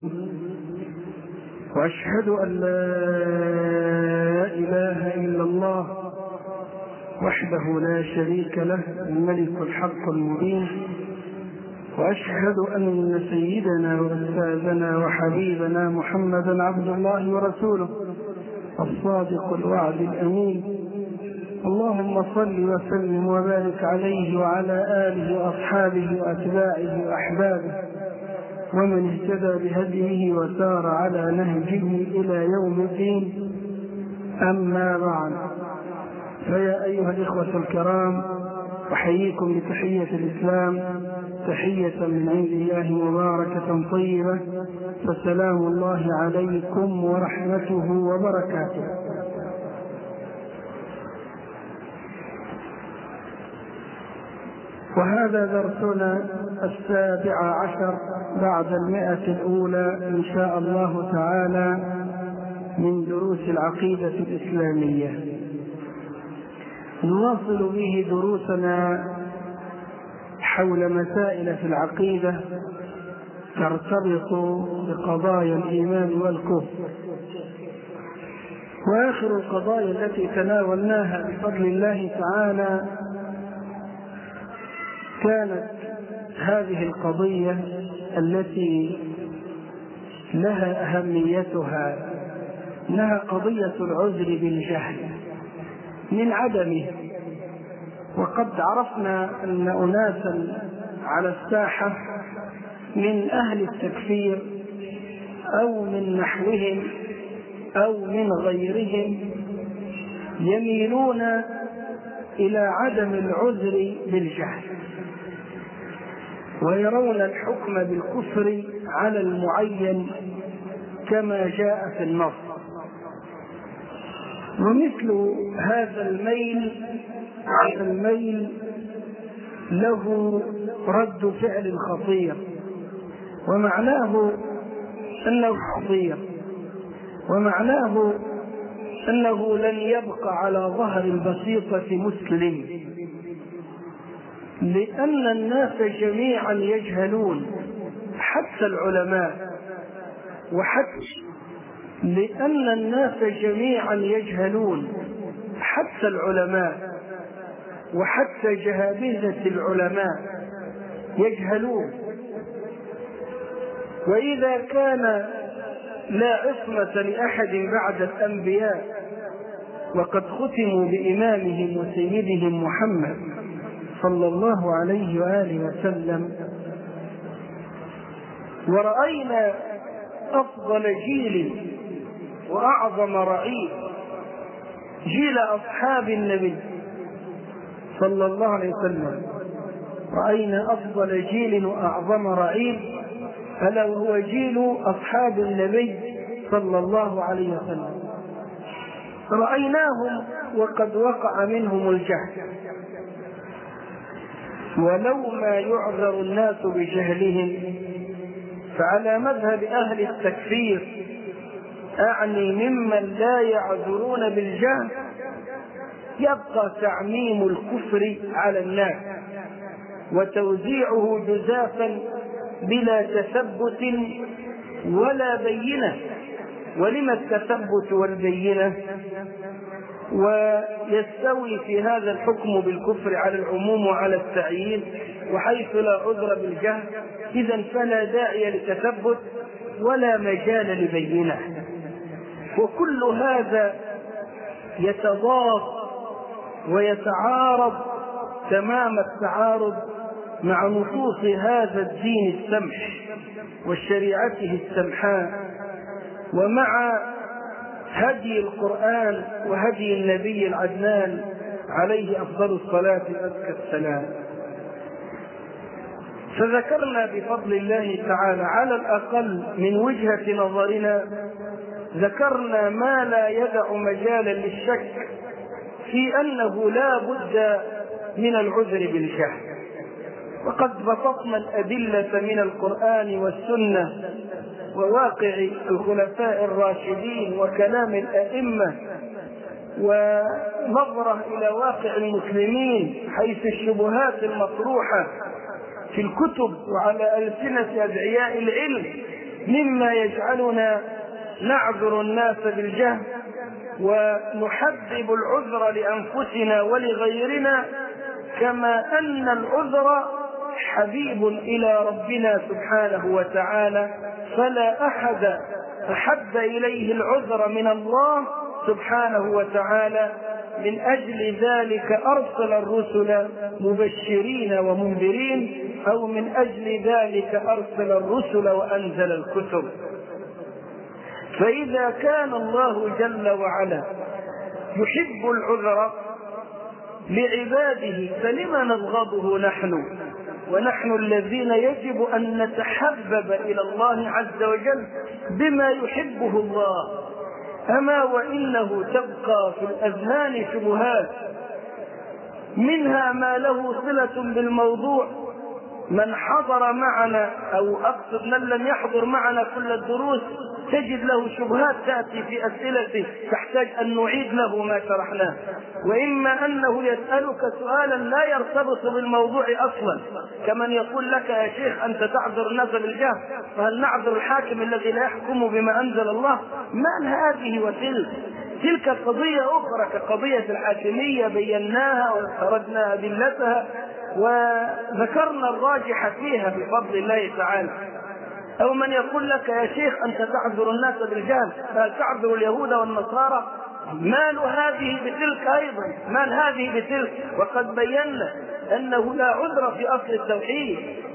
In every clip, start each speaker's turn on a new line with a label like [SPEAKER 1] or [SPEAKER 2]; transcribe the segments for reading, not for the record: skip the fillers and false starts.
[SPEAKER 1] وأشهد أن لا إله إلا الله وحده لا شريك له الملك الحق المبين. وأشهد أن سيدنا وأستاذنا وحبيبنا محمدا عبد الله ورسوله الصادق الوعد الأمين. اللهم صل وسلم وبارك عليه وعلى آله وأصحابه وأتباعه وأحبابه ومن اهتدى بهديه وسار على نهجه إلى يوم الدين. أما بعد، فيا أيها الإخوة الكرام، أحييكم بتحية الإسلام، تحية من عند الله مباركة طيبة، فسلام الله عليكم ورحمته وبركاته. وهذا درسنا 17 بعد 100 الأولى إن شاء الله تعالى من دروس العقيدة الإسلامية. نواصل به دروسنا حول مسائل في العقيدة ترتبط بقضايا الإيمان والكفر. وآخر القضايا التي تناولناها بفضل الله تعالى كانت هذه القضية التي لها أهميتها، إنها قضية العذر بالجهل من عدمه. وقد عرفنا أن أناسا على الساحة من أهل التكفير أو من نحوهم أو من غيرهم يميلون إلى عدم العذر بالجهل، ويرون الحكم بالكفر على المعين كما جاء في النص. ومثل هذا الميل له رد فعل خطير، ومعناه أنه لن يبقى على ظهر البسيطة مسلم، لأن الناس جميعا يجهلون حتى العلماء، وحتى جهابذة العلماء يجهلون. وإذا كان لا عصمة لأحد بعد الأنبياء وقد ختموا بإمامهم وسيدهم محمد صلى الله عليه وآله وسلم، ورأينا أفضل جيل وأعظم رعيل جيل أصحاب النبي صلى الله عليه وسلم، رأينا أفضل جيل وأعظم رعيل ألا وهو جيل أصحاب النبي صلى الله عليه وسلم. رأيناهم وقد وقع منهم الجهل، ولو ما يعذر الناس بجهلهم فعلى مذهب أهل التكفير، أعني ممن لا يعذرون بالجهل، يبقى تعميم الكفر على الناس وتوزيعه جزافا بلا تثبت ولا بينة. ولما التثبت والبينة؟ ويستوي في هذا الحكم بالكفر على العموم وعلى التعيين، وحيث لا عذر بالجهل إذن فلا داعي لتثبت ولا مجال لبينة. وكل هذا يتضاد ويتعارض تمام التعارض مع نصوص هذا الدين السمح وشريعته السمحاء، ومع هدي القرآن وهدي النبي العدنان عليه أفضل الصلاة وأزكى السلام. فذكرنا بفضل الله تعالى على الأقل من وجهة نظرنا، ذكرنا ما لا يدع مجالا للشك في أنه لا بد من العذر بالجهل. وقد بسطنا الأدلة من القرآن والسنة وواقع الخلفاء الراشدين وكلام الأئمة، ونظرة إلى واقع المسلمين حيث الشبهات المطروحة في الكتب وعلى ألسنة أدعياء العلم مما يجعلنا نعذر الناس بالجهل ونحبب العذر لأنفسنا ولغيرنا، كما أن العذر حبيب إلى ربنا سبحانه وتعالى، فلا أحد أحب إليه العذر من الله سبحانه وتعالى. من أجل ذلك أرسل الرسل مبشرين ومنذرين، أو من أجل ذلك أرسل الرسل وأنزل الكتب. فإذا كان الله جل وعلا يحب العذر لعباده، فلما نبغضه نحن، ونحن الذين يجب أن نتحبب إلى الله عز وجل بما يحبه الله؟ أما وإنه تبقى في الأذهان شبهات، منها ما له صلة بالموضوع. من حضر معنا، أو أقصد من لم يحضر معنا كل الدروس، تجد له شبهات تأتي في أسئلته تحتاج أن نعيد له ما شرحناه. وإما أنه يسألك سؤالا لا يرتبط بالموضوع أصلا، كمن يقول لك يا شيخ أنت تعذر الناس بالجهل، فهل نعذر الحاكم الذي لا يحكم بما أنزل الله؟ ما هذه وتلك؟ تلك قضية أخرى كقضية الحاكمية، بيناها وأردنا أدلتها وذكرنا الراجح فيها بفضل الله تعالى. أو من يقول لك يا شيخ أنت تعذر الناس بالجهل، فهل تعذر اليهود والنصارى؟ مال هذه بتلك أيضا، مال هذه بتلك؟ وقد بينا أنه لا عذر في أصل التوحيد،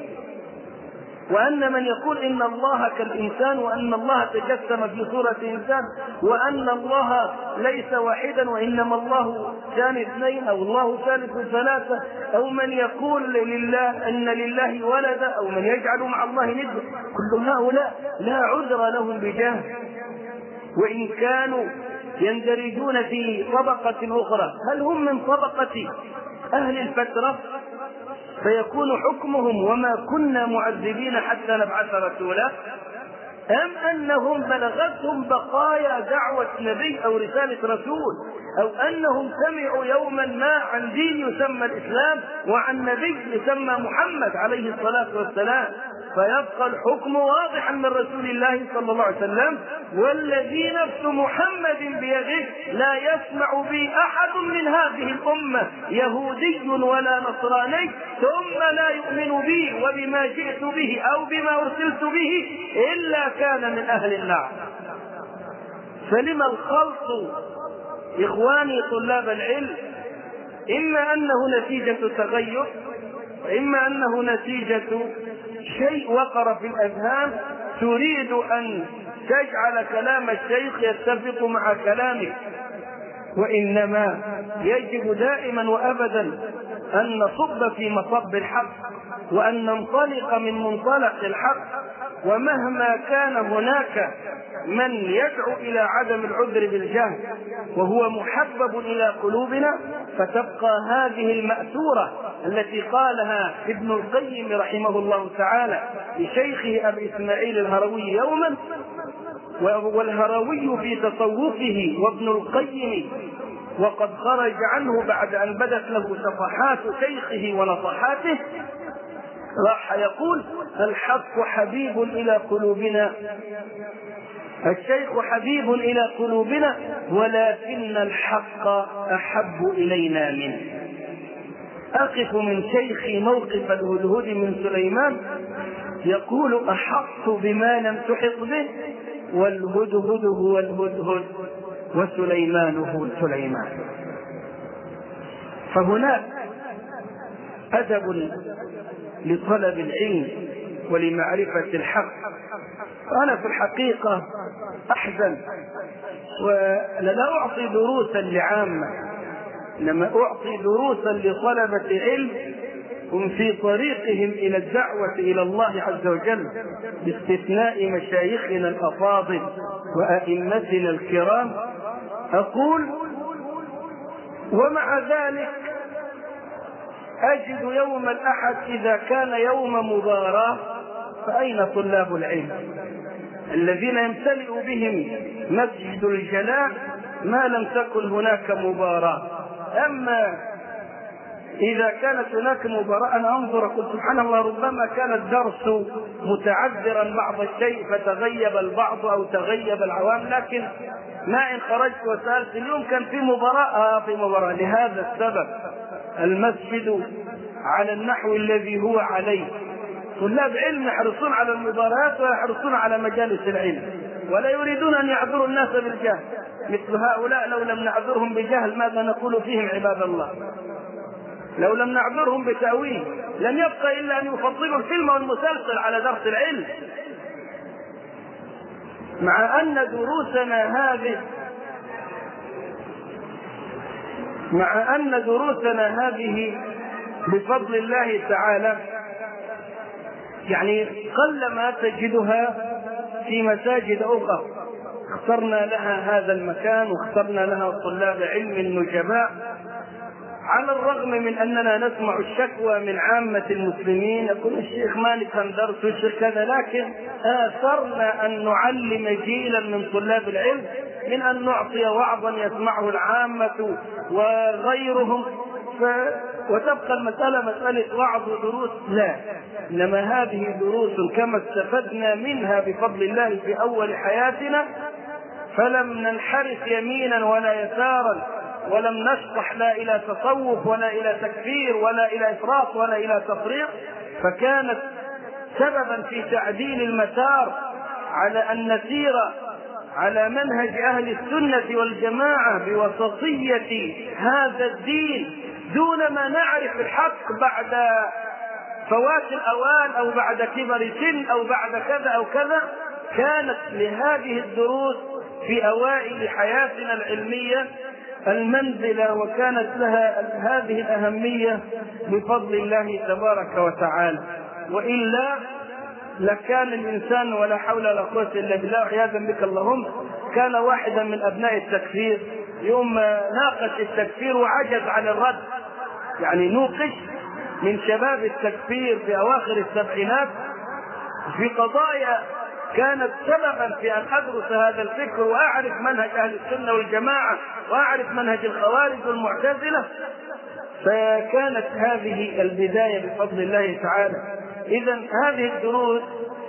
[SPEAKER 1] وأن من يقول إن الله كالإنسان، وأن الله تجسم في صورة إنسان، وأن الله ليس واحدا وإنما الله ثاني اثنين، أو الله ثالث ثلاثة، أو من يقول لله أن لله ولدا، أو من يجعل مع الله ندا، كل هؤلاء لا عذر لهم بجهل، وإن كانوا يندرجون في طبقة أخرى. هل هم من طبقة أهل الفترة فيكون حكمهم وما كنا معذبين حتى نبعث رسولا، أم أنهم بلغتهم بقايا دعوة نبي أو رسالة رسول، أو أنهم سمعوا يوما ما عن دين يسمى الإسلام وعن نبي يسمى محمد عليه الصلاة والسلام، فيبقى الحكم واضحا من رسول الله صلى الله عليه وسلم. والذي نفس محمد بيده لا يسمع بي أحد من هذه الأمة يهودي ولا نصراني ثم لا يؤمن بي وبما جئت به أو بما أرسلت به إلا كان من أهل النار. فلما الخلط إخواني طلاب العلم؟ إما أنه نتيجة تغير، وإما أنه نتيجة شيء وقر في الأذهان تريد أن تجعل كلام الشيخ يتفق مع كلامك. وإنما يجب دائما وأبدا أن نصب في مصب الحق، وأن ننطلق من منطلق الحق. ومهما كان هناك من يدعو إلى عدم العذر بالجهل وهو محبب إلى قلوبنا، فتبقى هذه المأثورة التي قالها ابن القيم رحمه الله تعالى لشيخه أبي إسماعيل الهروي يوما، والهروي في تصوفه وابن القيم وقد خرج عنه بعد أن بدت له صفحات شيخه ونصحاته، راح يقول الحق حبيب إلى قلوبنا، الشيخ حبيب إلى قلوبنا، ولكن الحق أحب إلينا منه. أقف من شيخي موقف الهدهد من سليمان يقول أحط بما لم تحط به، والهدهد هو الهدهد وسليمان هو سليمان. فهناك أدب لطلب العلم ولمعرفة الحق. أنا في الحقيقة أحزن، ولا أعطي دروسا لعامة، إنما أعطي دروسا لطلبة علم هم في طريقهم إلى الدعوة إلى الله عز وجل، باستثناء مشايخنا الأفاضل وأئمتنا الكرام. أقول ومع ذلك أجد يوم الأحد إذا كان يوم مباراة فأين طلاب العلم الذين يمتلئ بهم مسجد الجلاء ما لم تكن هناك مباراة؟ أما إذا كانت هناك مباراة أنا أنظر أقول سبحان الله ربما كان الدرس متعذرا بعض الشيء فتغيب البعض أو تغيب العوام، لكن ما إن خرجت وسألت اليوم كان في مباراة في مباراة. لهذا السبب المسجد على النحو الذي هو عليه، طلاب علم يحرصون على المباريات ويحرصون على مجالس العلم ولا يريدون أن يعذروا الناس بالجهل. مثل هؤلاء لو لم نعذرهم بجهل ماذا نقول فيهم عباد الله؟ لو لم نعذرهم بتأويل لن يبقى إلا أن يفضلوا الفيلم والمسلسل على درس العلم، مع أن دروسنا هذه بفضل الله تعالى يعني قلما تجدها في مساجد أخرى. اخترنا لها هذا المكان واخترنا لها طلاب علم نجباء، على الرغم من أننا نسمع الشكوى من عامة المسلمين يقول الشيخ مالك كان درس والشيخ كذا، لكن آثرنا أن نعلم جيلا من طلاب العلم من أن نعطي وعظا يسمعه العامة وغيرهم وتبقى المسألة مسألة وعظ ودروس، لا، إنما هذه دروس كما استفدنا منها بفضل الله في أول حياتنا فلم ننحرف يمينا ولا يسارا ولم نشطح لا إلى تصوف ولا إلى تكفير ولا إلى إفراط ولا إلى تفريط، فكانت سببا في تعديل المسار على أن نسير على منهج أهل السنة والجماعة بوسطية هذا الدين دون ما نعرف الحق بعد فوات الأوان أو بعد كبر سن أو بعد كذا أو كذا. كانت لهذه الدروس في أوائل حياتنا العلمية المنزلة وكانت لها هذه الأهمية بفضل الله تبارك وتعالى، وإلا لكان الإنسان ولا حول ولا قوة إلا بالله عياذا بك اللهم كان واحدا من أبناء التكفير يوم ناقش التكفير وعجز عن الرد، يعني نوقش من شباب التكفير في أواخر السبعينات في قضايا كانت سببا في أن أدرس هذا الفكر وأعرف منهج أهل السنة والجماعة وأعرف منهج الخوارج والمعتزلة، فكانت هذه البداية بفضل الله تعالى. إذن هذه الدروس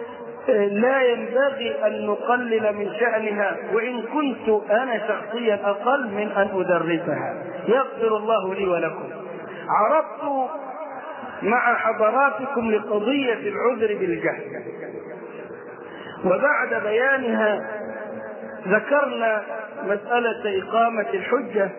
[SPEAKER 1] لا ينبغي أن نقلل من شأنها، وإن كنت أنا شخصيا أقل من أن أدرسها، يغفر الله لي ولكم. عرضت مع حضراتكم لقضية العذر بالجهل، وبعد بيانها ذكرنا مسألة إقامة الحجة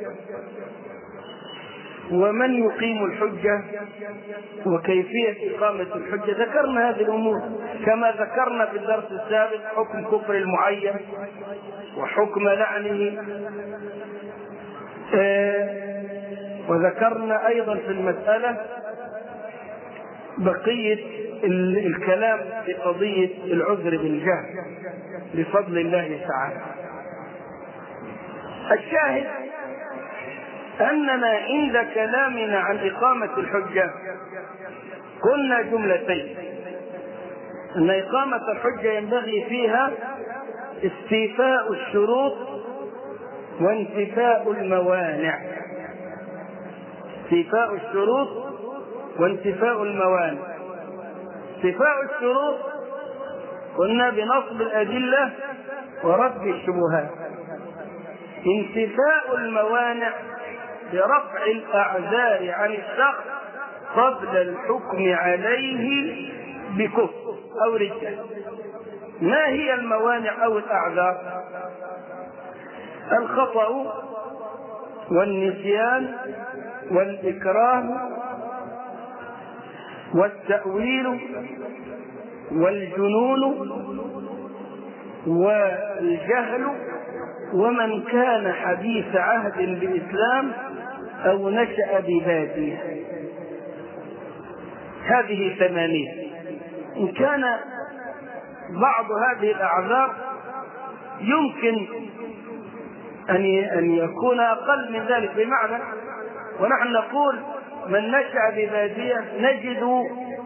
[SPEAKER 1] ومن يقيم الحجة وكيفية إقامة الحجة. ذكرنا هذه الأمور كما ذكرنا في الدرس السابق حكم كفر المعين وحكم لعنه، وذكرنا أيضا في المسألة بقية الكلام في قضية العذر بالجهل بفضل الله تعالى. الشاهد أننا عند كلامنا عن إقامة الحجة قلنا جملتين: أن إقامة الحجة ينبغي فيها استيفاء الشروط وانتفاء الموانع. استيفاء الشروط وانتفاء الموانع. استيفاء الشروط قلنا بنصب الأدلة ورد الشبهات. انتفاء الموانع برفع الأعذار عن الشخص قبل الحكم عليه بكفر أو ردة. ما هي الموانع أو الأعذار؟ الخطأ والنسيان والإكراه والتأويل والجنون والجهل ومن كان حديث عهد بالإسلام أو نشأ ببادية. هذه 8. إن كان بعض هذه الأعذار يمكن أن يكون أقل من ذلك، بمعنى ونحن نقول من نشأ ببادية نجد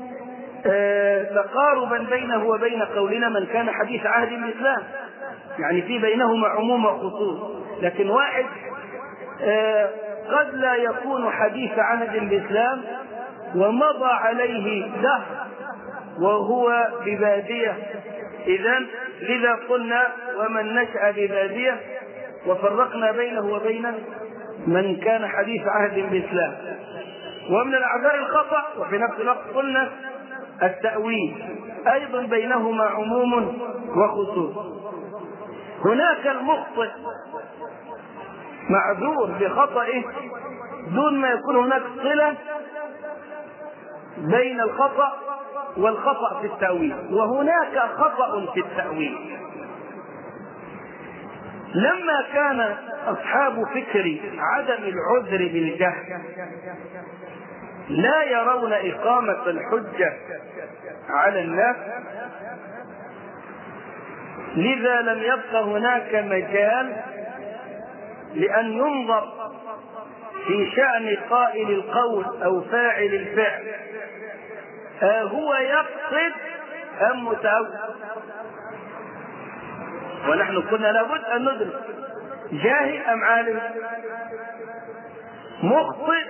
[SPEAKER 1] تقاربا بينه وبين قولنا من كان حديث عهد بالإسلام، يعني في بينهما عموم وخصوص. لكن واحد وقد لا يكون حديث عهد بإسلام ومضى عليه دهر وهو ببادية. لذا قلنا ومن نشأ ببادية، وفرقنا بينه وبين من كان حديث عهد بإسلام. ومن الأعذار الخطأ، وفي نفس الوقت قلنا التأويل أيضا بينهما عموم وخصوص. هناك المخطئ معذور بخطئه دون ما يكون هناك صلة بين الخطأ والخطأ في التأويل، وهناك خطأ في التأويل. لما كان أصحاب فكر عدم العذر بالجهل لا يرون إقامة الحجة على الناس، لذا لم يبق هناك مجال لأن ينظر في شأن قائل القول أو فاعل الفعل هو يقصد أم متأول. ونحن قلنا لابد أن ندرك جاهل أم عالم، مخطئ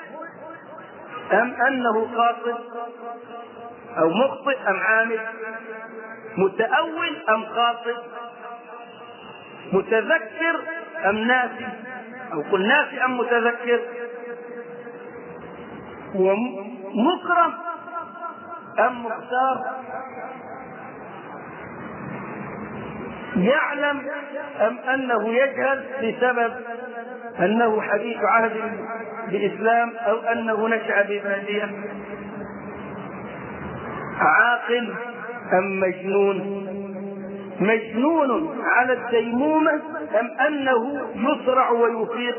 [SPEAKER 1] أم أنه قاصد، أو مخطئ أم عامل، متأول أم قاصد، متذكر أم ناسي، أو قل ناسي أم متذكر، ومكره أم مختار، يعلم أم أنه يجهل بسبب أنه حديث عهد بإسلام أو أنه نشأ ببادية، عاقل أم مجنون، مجنون على الديمومة أم أنه يسرع ويفيق.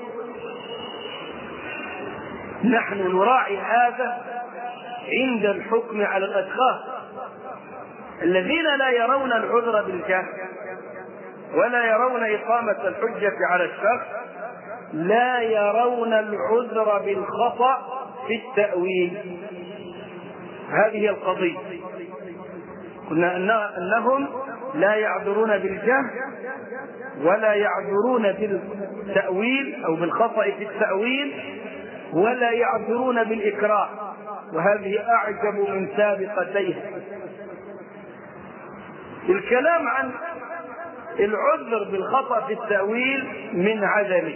[SPEAKER 1] نحن نراعي هذا عند الحكم على الأشخاص الذين لا يرون العذر بالجهل ولا يرون إقامة الحجة على الشخص، لا يرون العذر بالخطأ في التأويل. هذه القضية قلنا أنهم لا يعذرون بالجهل ولا يعذرون بالتأويل أو بالخطأ في التأويل ولا يعذرون بالإكراه، وهذه أعجب من سابقتيها. الكلام عن العذر بالخطأ في التأويل من عدمه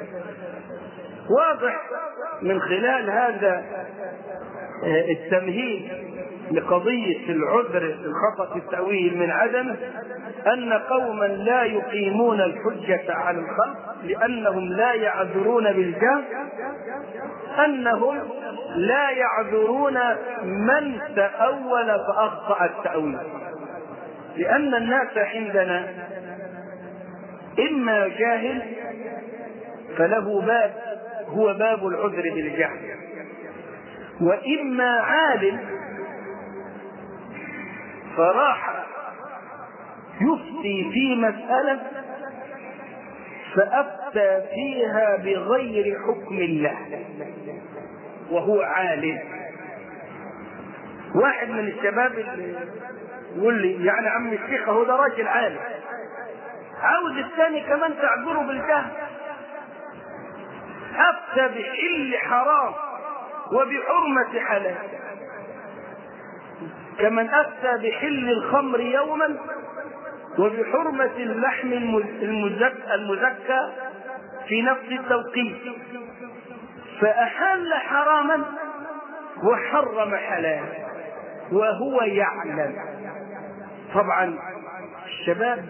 [SPEAKER 1] واضح من خلال هذا التمهيد لقضية العذر بالخطأ في التأويل من عدمه أن قوما لا يقيمون الحجة على الخلق لأنهم لا يعذرون بالجهل، أنهم لا يعذرون من تأول فأخطأ التأويل، لأن الناس عندنا إما جاهل فله باب هو باب العذر بالجهل، وإما عالم فراح يفتي في مسألة فأفتى فيها بغير حكم الله وهو عالم. واحد من الشباب اللي يقول لي يعني عم الشيخ هو ده راجل عالم، عاوز الثاني كمان تعذره بالجهل، أفتى بحل حرام وبحرمة حلال، كمن أفتى بحل الخمر يوما وبحرمة اللحم المزكى في نفس التوقيت، فأحل حراما وحرم حلالا وهو يعلم. طبعا الشباب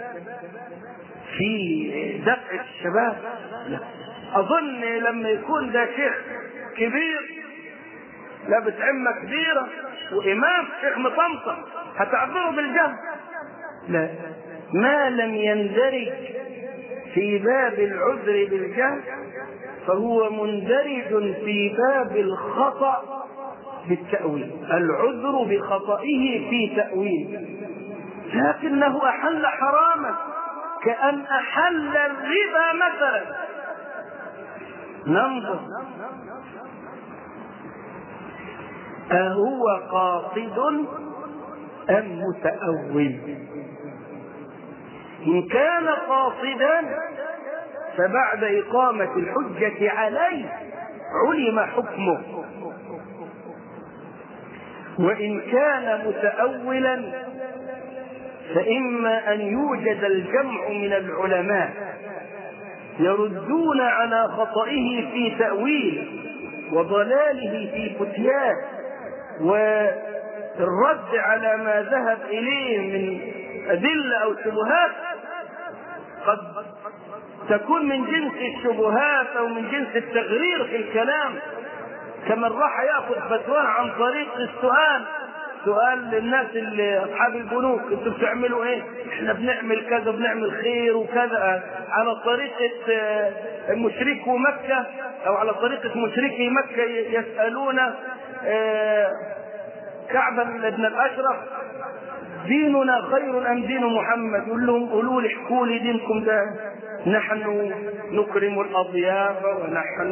[SPEAKER 1] في دفع الشباب، لا أظن لما يكون ده شيخ كبير لابس عمة كبيرة وإمام شيخ مطمطم هتعذره بالجهل، لا، ما لم يندرج في باب العذر بالجهل فهو مندرج في باب الخطأ بالتأويل، العذر بخطئه في تأويل، لكنه أحل حراما كأن أحل الربا مثلا. ننظر أهو قاصد أم متأول؟ إن كان قاصدا فبعد إقامة الحجة عليه علم حكمه، وإن كان متأولا فإما أن يوجد الجمع من العلماء يردون على خطئه في تأويل وضلاله في فتيان، والرد على ما ذهب إليه من أدلة أو شبهات قد تكون من جنس الشبهات أو من جنس التغرير في الكلام، كمن راح يأخذ فتوى عن طريق السؤال، سؤال للناس اللي أصحاب البنوك: انتوا بتعملوا ايه؟ احنا بنعمل كذا، بنعمل خير وكذا، على طريقة مشركو مكة أو على طريقة مشركي مكة يسألون كعب بن الأشرف: ديننا خير أم دين محمد؟ يقول لهم: قولوا لي، احكوا لي دينكم ده، نحن نكرم الأضياف، ونحن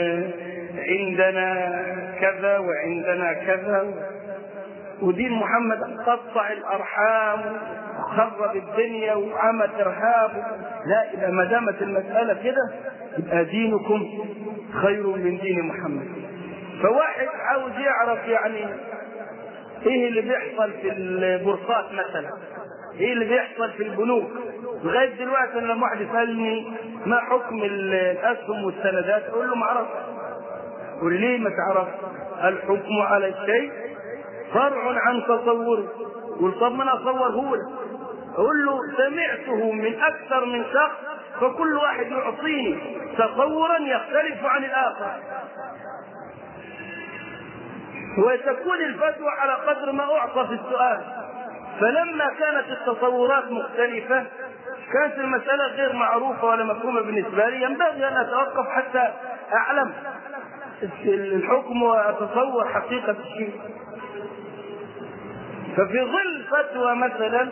[SPEAKER 1] عندنا كذا وعندنا كذا، ودين محمد قطع الأرحام وخرب الدنيا وعمل إرهاب. لا، إذا ما دامت المسألة كده يبقى دينكم خير من دين محمد. فواحد عاوز يعرف يعني ايه اللي بيحصل في البورصات مثلا، ايه اللي بيحصل في البنوك. لغايه دلوقتي لما واحد يسالني ما حكم الاسهم والسندات، اقول له ما اعرفش. قول لي ما تعرف؟ الحكم على الشيء فرع عن تصوره. قل طب ما انا اصوره له، اقول له سمعته من اكثر من شخص، فكل واحد يعطيني تصورا يختلف عن الاخر، وتكون الفتوى على قدر ما أعطى في السؤال. فلما كانت التصورات مختلفة كانت المسألة غير معروفة ولا مفهومة بالنسبة لي، ينبغي أن أتوقف حتى أعلم الحكم وأتصور حقيقة الشيء. ففي ظل فتوى مثلا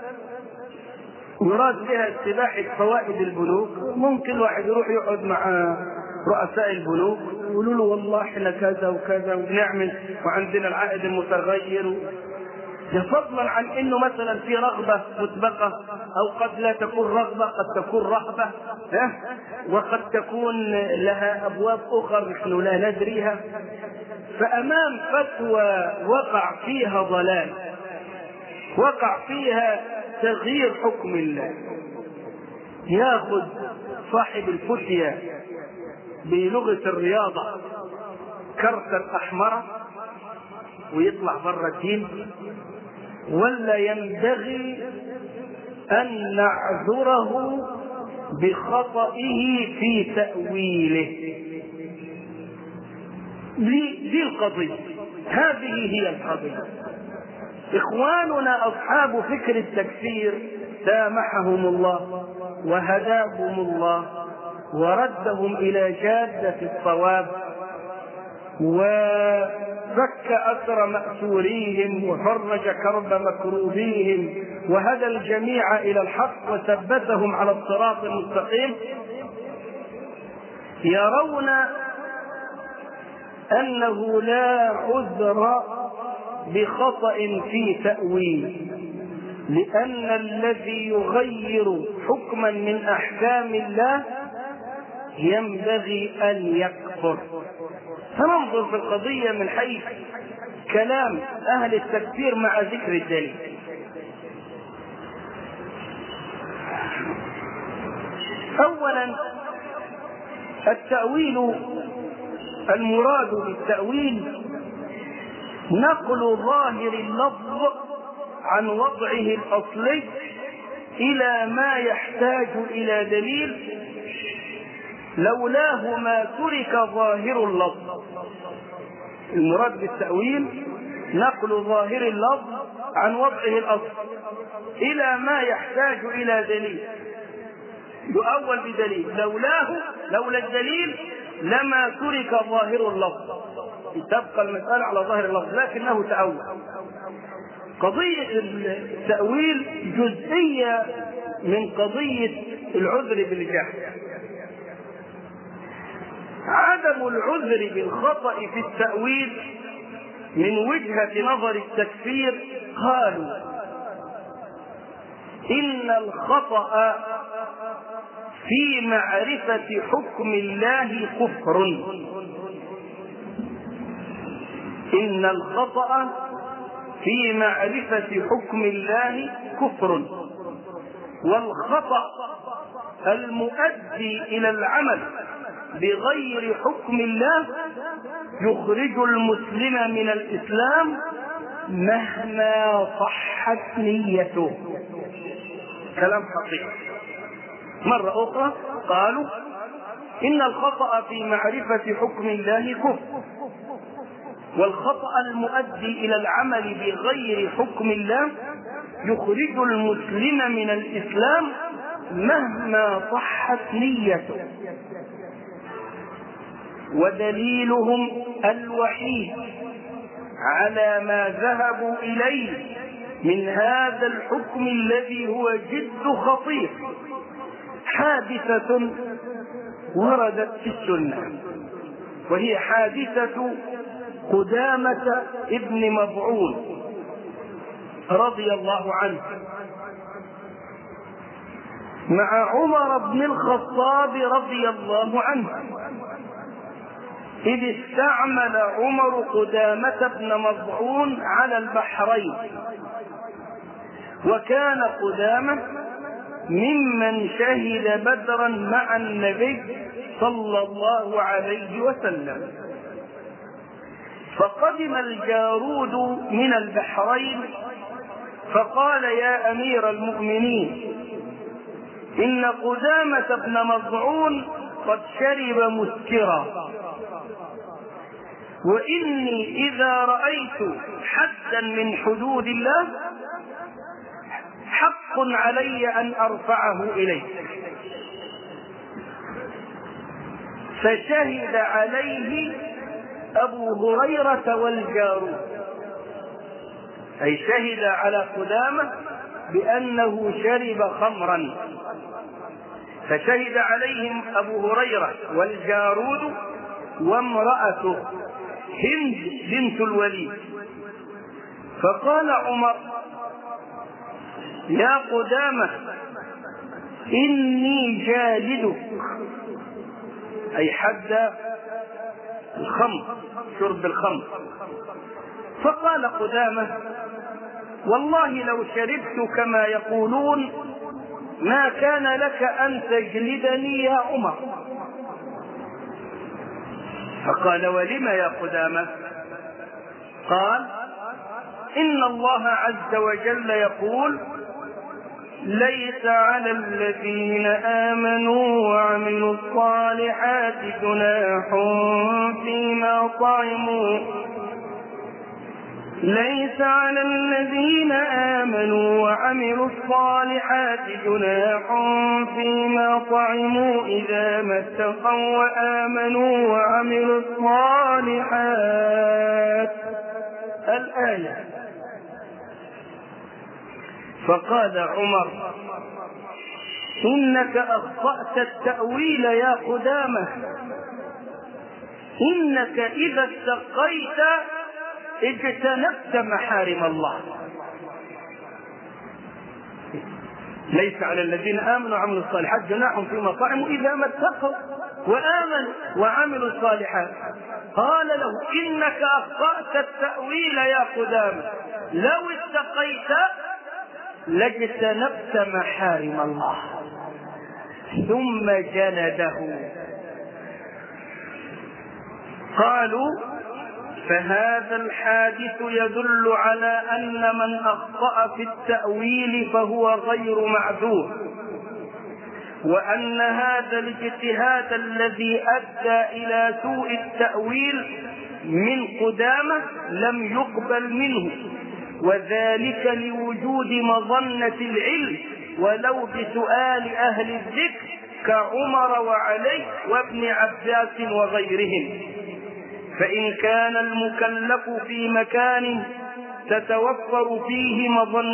[SPEAKER 1] يراد بها استباحة فوائد البنوك، ممكن واحد يروح يقعد مع رؤساء البنوك يقولوا له: والله احنا كذا وكذا وبنعمل وعندنا العائد المتغير، فضلا عن انه مثلا في رغبة مسبقة، او قد لا تكون رغبة، قد تكون رهبة، وقد تكون لها ابواب اخرى نحن لا ندريها. فامام فتوى وقع فيها ضلال، وقع فيها تغيير حكم الله، ياخذ صاحب الفتية بلغة الرياضة كرتا أحمر ويطلع برا الدين، ولا ينبغي أن نعذره بخطئه في تأويله؟ دي القضية، هذه هي القضية. إخواننا أصحاب فكر التكفير سامحهم الله وهداهم الله وردهم إلى جادة الصواب، وفك أسر مأسوريهم وفرج كرب مكروبيهم وهدى الجميع إلى الحق وثبتهم على الصراط المستقيم، يرون أنه لا عذر بخطأ في تأويل، لأن الذي يغير حكما من أحكام الله ينبغي أن يكفر. فننظر في القضية من حيث كلام أهل التكفير مع ذكر الدليل. أولا، التأويل، المراد بالتأويل نقل ظاهر اللفظ عن وضعه الأصلي إلى ما يحتاج إلى دليل، لولاه ما ترك ظاهر اللفظ. المراد بالتأويل نقل ظاهر اللفظ عن وضعه الأصلي إلى ما يحتاج إلى دليل، يؤول بدليل، لولا الدليل لما ترك ظاهر اللفظ، تبقى المسألة على ظاهر اللفظ لكنه تأول. قضية التأويل جزئية من قضية العذر بالجهل. عدم العذر بالخطأ في التأويل من وجهة نظر التكفير قالوا إن الخطأ في معرفة حكم الله كفر. إن الخطأ في معرفة حكم الله كفر، والخطأ المؤدي إلى العمل بغير حكم الله يخرج المسلم من الإسلام مهما صحت نيته. كلام حقيقي. مرة أخرى قالوا إن الخطأ في معرفة حكم الله كفر، والخطأ المؤدي إلى العمل بغير حكم الله يخرج المسلم من الإسلام مهما صحت نيته. ودليلهم الوحيد على ما ذهبوا إليه من هذا الحكم الذي هو جد خطير حادثة وردت في السنة، وهي حادثة قدامة ابن مظعون رضي الله عنه مع عمر بن الخطاب رضي الله عنه، إذ استعمل عمر قدامة بن مظعون على البحرين، وكان قدامة ممن شهد بدرا مع النبي صلى الله عليه وسلم. فقدم الجارود من البحرين فقال: يا أمير المؤمنين، إن قدامة بن مظعون قد شرب مسكرا، وإني إذا رأيت حدا من حدود الله حق علي أن أرفعه إليه. فشهد عليه أبو هريرة والجارود، أي شهد على قدامة بأنه شرب خمرا، فشهد عليهم أبو هريرة والجارود وامرأته هند بنت الوليد. فقال عمر: يا قدامة، إني جالدك، أي حد الخمر، شرب الخمر. فقال قدامة: والله لو شربت كما يقولون ما كان لك أن تجلدني يا عمر. فقال: ولم يا قدامة؟ قال: إن الله عز وجل يقول: ليس على الذين آمنوا وعملوا الصالحات جناح فيما طعموا، ليس على الذين آمنوا وعملوا الصالحات جناح فيما طعموا إذا ما اتقوا وآمنوا وعملوا الصالحات. الآية. فقال عمر: إنك أخطأت التأويل يا قدامة، إنك إذا اتقيت اجتنبت محارم الله. ليس على الذين آمنوا وعملوا الصالحات جناح فيما طعموا إذا ما اتقوا وآمنوا وعملوا الصالحات. قال له: إنك أخطأت التأويل يا قدامة، لو اتقيت لاجتنبت محارم الله. ثم جلده. قالوا: فهذا الحادث يدل على أن من أخطأ في التأويل فهو غير معذور، وأن هذا الاجتهاد الذي أدى إلى سوء التأويل من قدامة لم يقبل منه، وذلك لوجود مظنة العلم ولو بسؤال أهل الذكر كعمر وعلي وابن عباس وغيرهم. فإن كان المكلف في مكان تتوفر فيه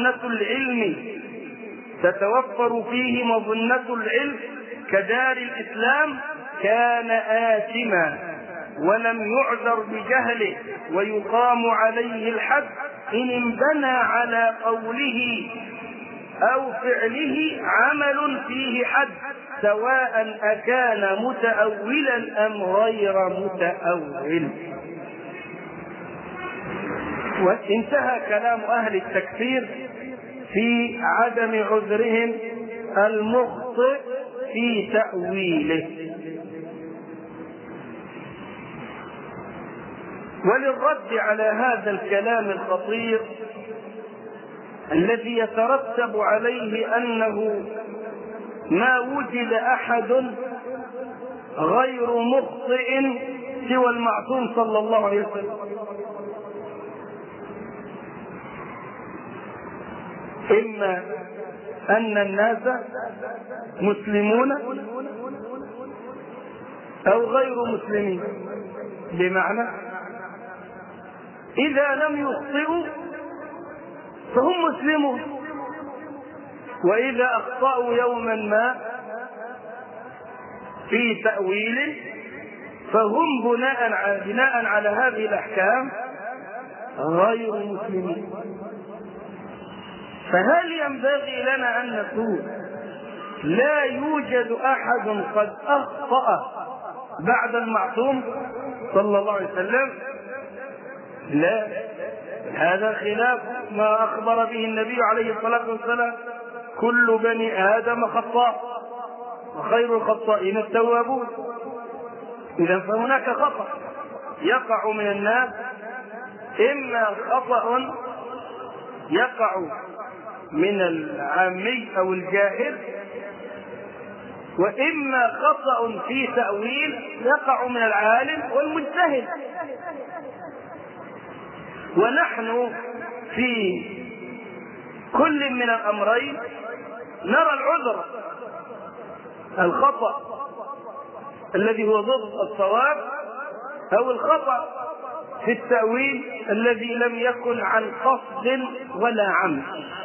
[SPEAKER 1] مظنة العلم كدار الإسلام كان آثما ولم يعذر بجهله ويقام عليه الحد إن انبنى على قوله أو فعله عمل فيه حد، سواء أكان متأولا أم غير متأول. وانتهى كلام أهل التكفير في عدم عذرهم المخطئ في تأويله. وللرد على هذا الكلام الخطير الذي يترتب عليه أنه ما وجد أحد غير مخطئ سوى المعصوم صلى الله عليه وسلم، إما أن الناس مسلمون أو غير مسلمين، بمعنى إذا لم يخطئوا فهم مسلمون، وإذا أخطأوا يوما ما في تأويل فهم بناء على هذه الأحكام غير مسلمين. فهل ينبغي لنا أن نقول لا يوجد أحد قد أخطأ بعد المعصوم صلى الله عليه وسلم؟ لا، هذا خلاف ما أخبر به النبي عليه الصلاة والسلام: كل بني آدم خطاء وخير الخطائين التوابون. إذا فهناك خطأ يقع من الناس، إما خطأ يقع من العامي أو الجاهل، وإما خطأ في تأويل يقع من العالم والمجتهد. ونحن في كل من الأمرين نرى العذر: الخطأ الذي هو ضد الصواب، أو الخطأ في التأويل الذي لم يكن عن قصد ولا عمد.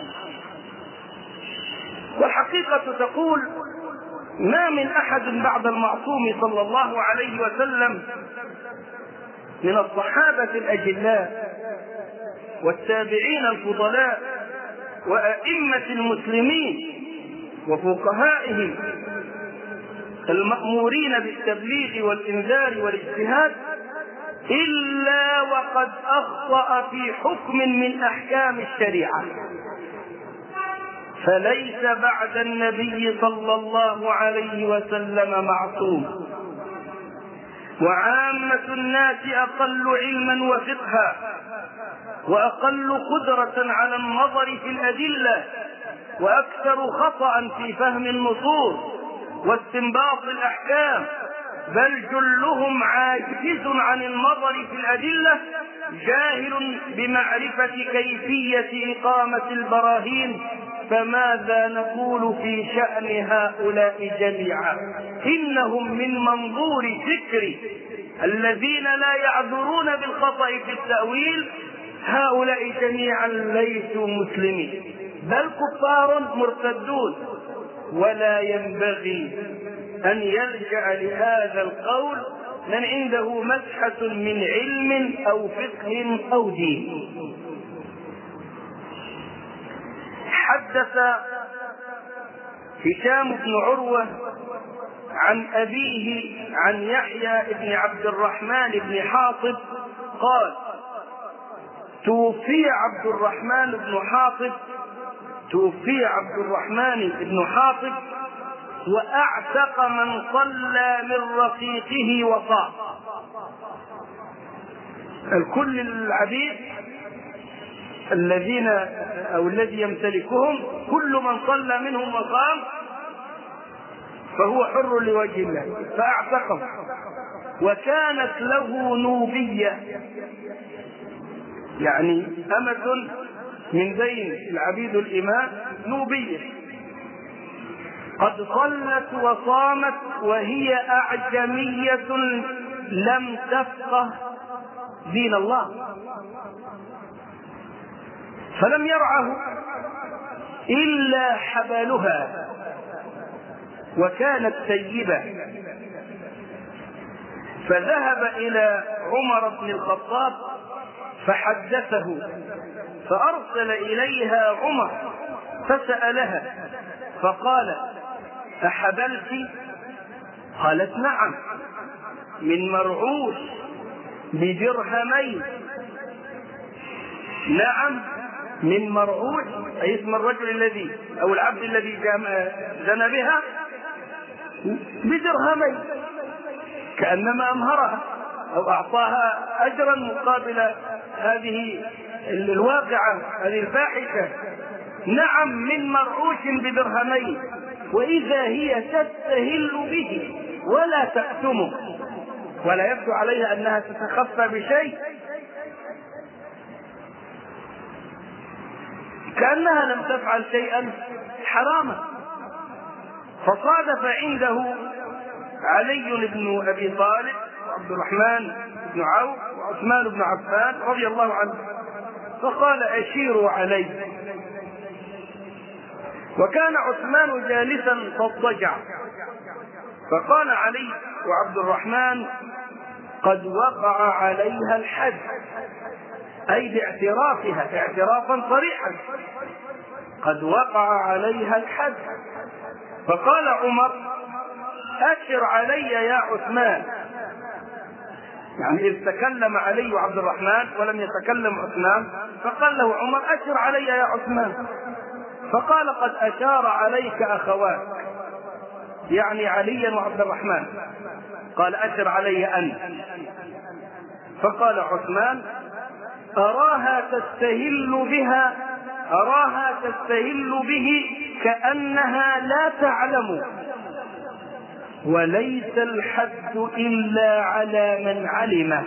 [SPEAKER 1] والحقيقة تقول: ما من أحد بعد المعصوم صلى الله عليه وسلم من الصحابة الأجلاء والتابعين الفضلاء وأئمة المسلمين وفقهائهم المأمورين بالتبليغ والإنذار والاجتهاد إلا وقد أخطأ في حكم من أحكام الشريعة. فليس بعد النبي صلى الله عليه وسلم معصوم، وعامة الناس أقل علما وفقها وأقل قدرة على النظر في الأدلة وأكثر خطأ في فهم النصوص واستنباط الأحكام، بل جلهم عاجز عن النظر في الأدلة، جاهل بمعرفة كيفية إقامة البراهين. فماذا نقول في شأن هؤلاء جميعا؟ إنهم من منظور فكر الذين لا يعذرون بالخطأ في التأويل، هؤلاء جميعا ليسوا مسلمين بل كفار مرتدون. ولا ينبغي أن يلجأ لهذا القول من عنده مسحة من علم أو فقه أو دين. حدث هشام بن عروة عن أبيه عن يحيى بن عبد الرحمن بن حاطب قال: توفي عبد الرحمن بن حاطب وأعتق من صلى من رفيقه وصام. الكل العبيد الذين أو الذي يمتلكهم، كل من صلى منهم وصام فهو حر لوجه الله، فأعتقه. وكانت له نوبية، يعني أمة من بين العبيد الإماء نوبية، قد صلت وصامت وهي أعجمية لم تفقه دين الله، فلم يرعه إلا حبالها، وكانت سيبة. فذهب إلى عمر بن الخطاب فحدثه، فأرسل إليها عمر فسألها فقال: أحبلت؟ قالت: نعم، من مرعوش بدرهمين. نعم، من مرعوش، أي اسم الرجل الذي أو العبد الذي زنى بها، بدرهمين، كأنما أمهرها أو أعطاها أجرا مقابل هذه الواقعة، هذه الفاحشة. نعم، من مرعوش بدرهمين، وإذا هي تستهل به ولا تأثمه، ولا يبدو عليها أنها تتخفى بشيء، كأنها لم تفعل شيئا حراما. فصادف عنده علي بن أبي طالب وعبد الرحمن بن عوف وعثمان بن عفان رضي الله عنه، فقال: أشيروا علي. وكان عثمان جالسا فاضطجع، فقال علي وعبد الرحمن: قد وقع عليها الحد، أي باعترافها اعترافا صريحا، قد وقع عليها الحد. فقال عمر: أشر علي يا عثمان. يعني إذ تكلم علي وعبد الرحمن ولم يتكلم عثمان، فقال له عمر: أشر علي يا عثمان. فقال: قد أشار عليك أخواك، يعني عليا وعبد الرحمن. قال: أشر علي أنت. فقال عثمان: أراها تستهل به كأنها لا تعلم، وليس الحد إلا على من علم.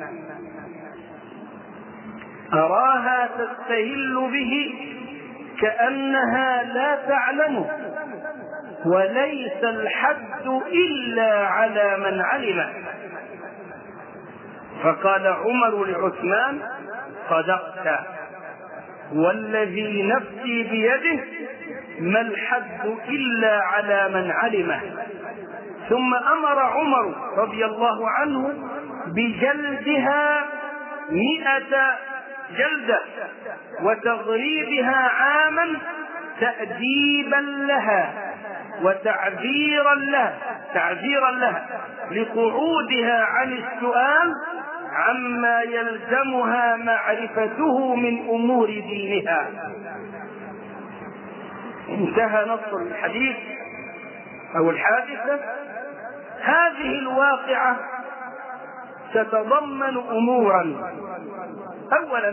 [SPEAKER 1] أراها تستهل به كأنها لا تعلم، وليس الحد إلا على من علم. فقال عمر لعثمان: صدقت، والذي نفسي بيده ما الحد إلا على من علمه. ثم أمر عمر رضي الله عنه بجلدها 100 جلدة وتغريبها عاما تأديبا لها وتعذيرا لها لقعودها عن السؤال عما يلزمها معرفته من أمور دينها. انتهى نص الحديث أو الحادثة. هذه الواقعة تتضمن أمورا: أولا،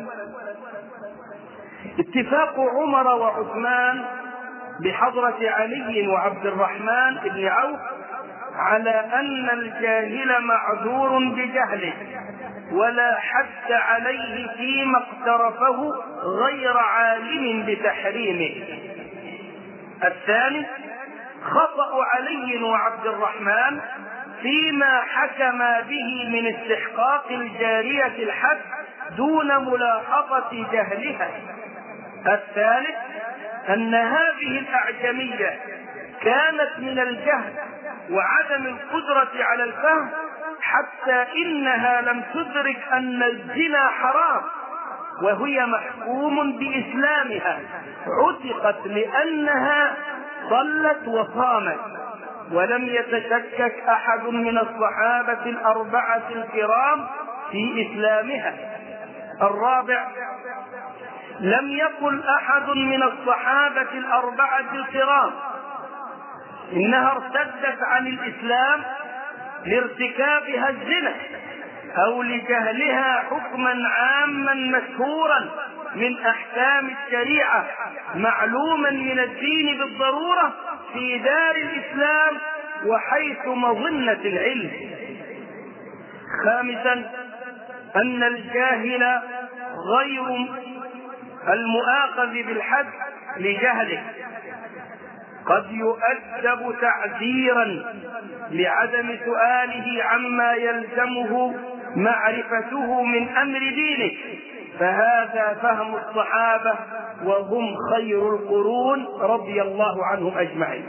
[SPEAKER 1] اتفاق عمر وعثمان بحضرة علي وعبد الرحمن بن عوف على أن الجاهل معذور بجهله ولا حد عليه فيما اقترفه غير عالم بتحريمه. الثاني، خطأ علي وعبد الرحمن فيما حكم به من استحقاق الجارية الحد دون ملاحظة جهلها. الثالث، أن هذه الأعجمية كانت من الجهل وعدم القدرة على الفهم حتى إنها لم تدرك أن الزنا حرام، وهي محكوم بإسلامها، عتقت لأنها صلت وصامت، ولم يتشكك أحد من الصحابة الأربعة الكرام في إسلامها. الرابع، لم يقل أحد من الصحابة الأربعة الكرام إنها ارتدت عن الإسلام لارتكابها الزنا أو لجهلها حكما عاما مشهورا من أحكام الشريعة معلوما من الدين بالضرورة في دار الإسلام وحيث مظنة العلم. خامسا، أن الجاهل غير المؤاخذ بالحد لجهله قد يؤدب تعذيرا لعدم سؤاله عما يلزمه معرفته من أمر دينه، فهذا فهم الصحابة وهم خير القرون رضي الله عنهم أجمعين.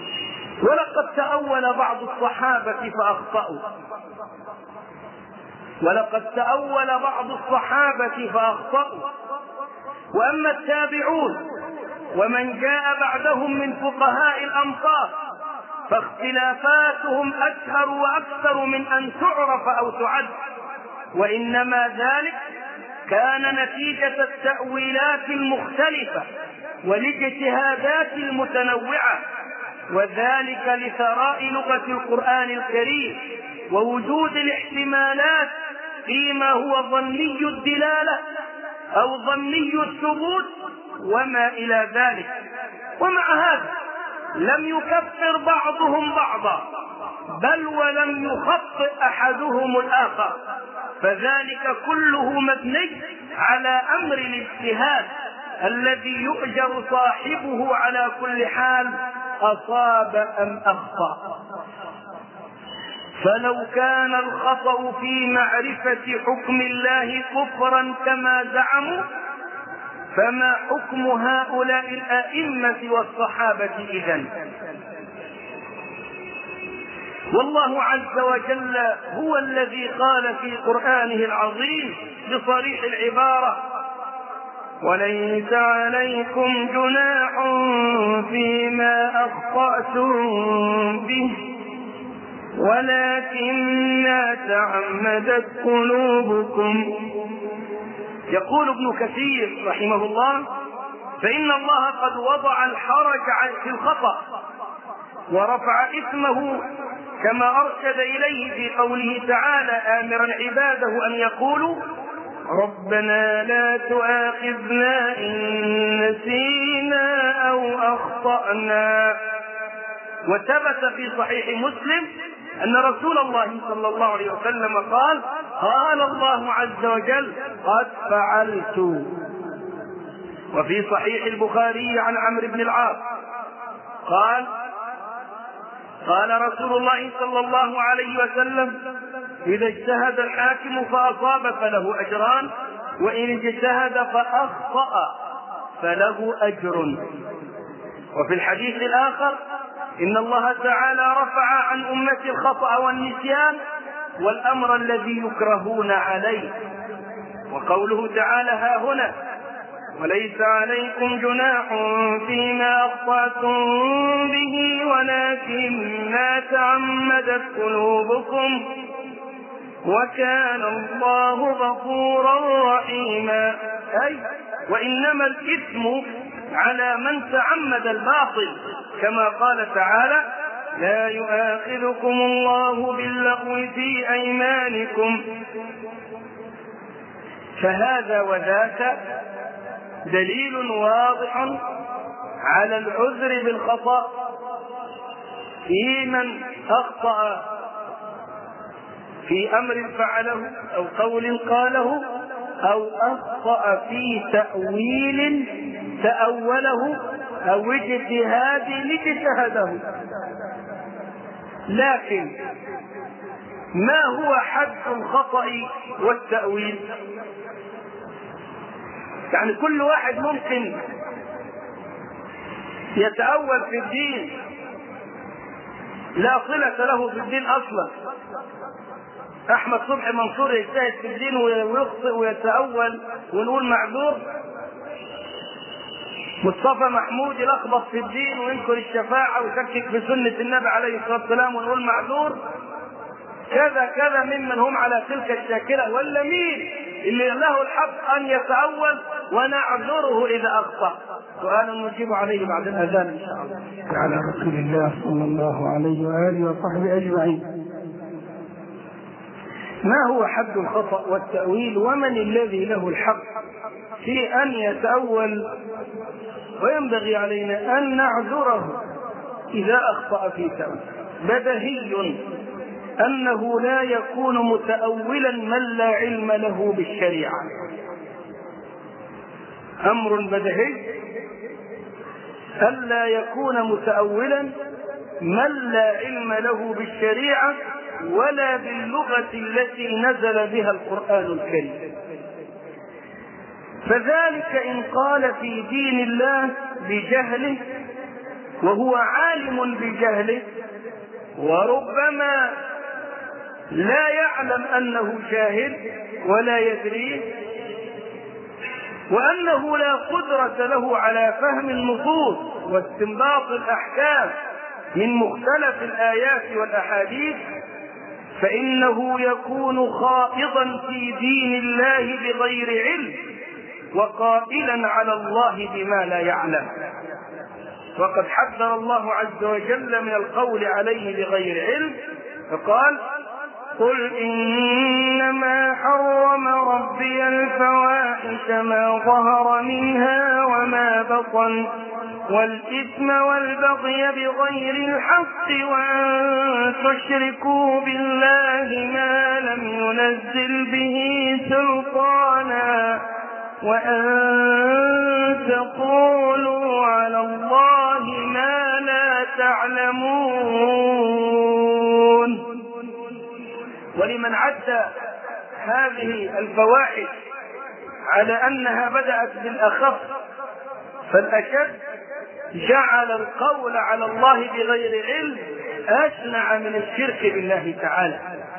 [SPEAKER 1] ولقد تأول بعض الصحابة فأخطأوا، ولقد تأول بعض الصحابة فأخطأوا. وأما التابعون ومن جاء بعدهم من فقهاء الأمصار فاختلافاتهم أشهر وأكثر من أن تعرف أو تعد، وإنما ذلك كان نتيجة التأويلات المختلفة والاجتهادات المتنوعة، وذلك لثراء لغة القرآن الكريم ووجود الاحتمالات فيما هو ظني الدلالة أو ظني الثبوت وما إلى ذلك. ومع هذا لم يكفر بعضهم بعضا، بل ولم يخطئ أحدهم الآخر، فذلك كله مبني على أمر الاجتهاد الذي يؤجر صاحبه على كل حال أصاب أم أخطأ. فلو كان الخطأ في معرفة حكم الله كفرا كما زعموا فما حكم هؤلاء الأئمة والصحابة إذن؟ والله عز وجل هو الذي قال في قرآنه العظيم بصريح العبارة: وليس عليكم جناح فيما أخطأتم به ولكن ما تعمدت قلوبكم. يقول ابن كثير رحمه الله: فإن الله قد وضع الحرج في الخطأ ورفع إثمه كما أرشد إليه في قوله تعالى آمرا عباده أن يقولوا ربنا لا تؤاخذنا إن نسينا أو أخطأنا. وثبت في صحيح مسلم أن رسول الله صلى الله عليه وسلم قال: قال الله عز وجل قد فعلت. وفي صحيح البخاري عن عمرو بن العاص قال رسول الله صلى الله عليه وسلم: إذا اجتهد الحاكم فأصاب فله أجران، وإن اجتهد فأخطأ فله أجر. وفي الحديث الآخر: إن الله تعالى رفع عن أمتي الخطأ والنسيان والأمر الذي يكرهون عليه. وقوله تعالى ها هنا: وليس عليكم جناح فيما أخطأتم به ولكن ما تعمدت قلوبكم وكان الله غفورا رحيما. أي وإنما الإثم على من تعمد الباطل، كما قال تعالى: لا يؤاخذكم الله باللغو في أيمانكم. فهذا وذاك دليل واضح على العذر بالخطأ في من أخطأ في أمر فعله أو قول قاله أو أخطأ في تأويل تأوله أو اجتهاد اجتهده. لكن ما هو حد الخطأ والتأويل؟ يعني كل واحد ممكن يتأول في الدين لا صلة له في الدين أصلا. أحمد صبحي منصور يجتهد في الدين ويخطئ ويتأول ونقول معذور. مصطفى محمود يلخبط في الدين وينكر الشفاعة ويشكك في سنة النبي عليه الصلاة والسلام ونقول معذور. كذا ممن هم على تلك الشاكلة. ولا مين اللي له الحق أن يتأول ونعذره إذا أخطأ؟ سؤال نجيب عليه بعد الأذان إن شاء الله.
[SPEAKER 2] على رسول الله صلى الله عليه وآله وصحبه أجمعين.
[SPEAKER 1] ما هو حد الخطأ والتأويل ومن الذي له الحق في أن يتأول؟ وينبغي علينا أن نعذره إذا أخطأ في تأويل. بديهي أنه لا يكون متأولا من لا علم له بالشريعة. أمر بديهي ألا يكون متأولا من لا علم له بالشريعة ولا باللغة التي نزل بها القرآن الكريم. فذلك إن قال في دين الله بجهله وهو عالم بجهله، وربما لا يعلم أنه جاهل ولا يدري، وأنه لا قدرة له على فهم النصوص واستنباط الأحكام من مختلف الآيات والأحاديث، فإنه يكون خائضا في دين الله بغير علم وقائلا على الله بما لا يعلم. وقد حذر الله عز وجل من القول عليه بغير علم، فقال: قل إنما حرم ربي الفواحش ما ظهر منها وما بطن والإثم والبغي بغير الحق وأن تشركوا بالله ما لم ينزل به سلطانا وأن تقولوا على الله ما لا تعلمون. ولمن عد هذه الفواحش على أنها بدأت بالأخف فالأشد، جعل القول على الله بغير علم أشنع من الشرك بالله تعالى.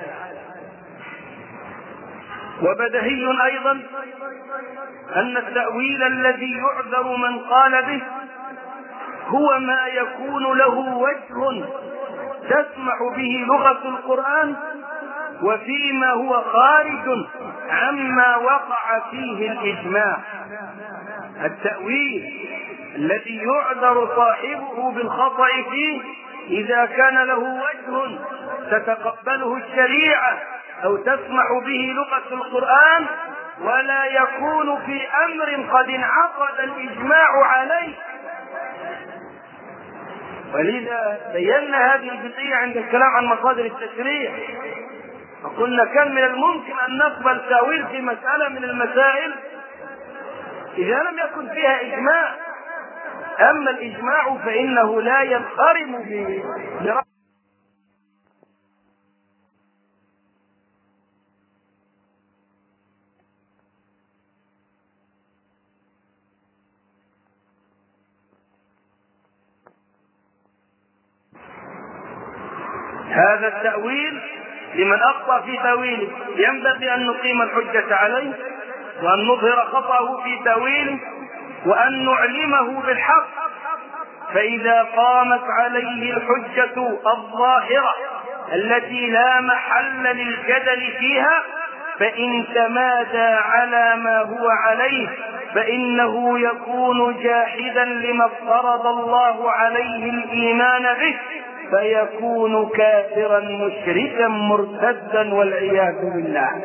[SPEAKER 1] وبدهي أيضا أن التأويل الذي يعذر من قال به هو ما يكون له وجه تسمح به لغة القرآن، وفيما هو خارج عما وقع فيه الإجماع. التأويل الذي يعذر صاحبه بالخطأ فيه إذا كان له وجه تتقبله الشريعة أو تسمح به لغة القرآن، ولا يكون في أمر قد انعقد الإجماع عليه. ولذا بينا هذه الجزئية عند الكلام عن مصادر التشريع، وقلنا كان من الممكن أن نقبل تأويل في مسألة من المسائل إذا لم يكن فيها إجماع، أما الإجماع فإنه لا ينخرم برأي. هذا التأويل لمن أخطأ في تأويله ينبغي أن نقيم الحجة عليه، وأن نظهر خطأه في تأويله، وأن نعلمه بالحق. فإذا قامت عليه الحجة الظاهرة التي لا محل للجدل فيها، فإن تمادى على ما هو عليه فإنه يكون جاحدا لما افترض الله عليه الإيمان به، فيكون كافرا مشركا مرتدا والعياذ بالله.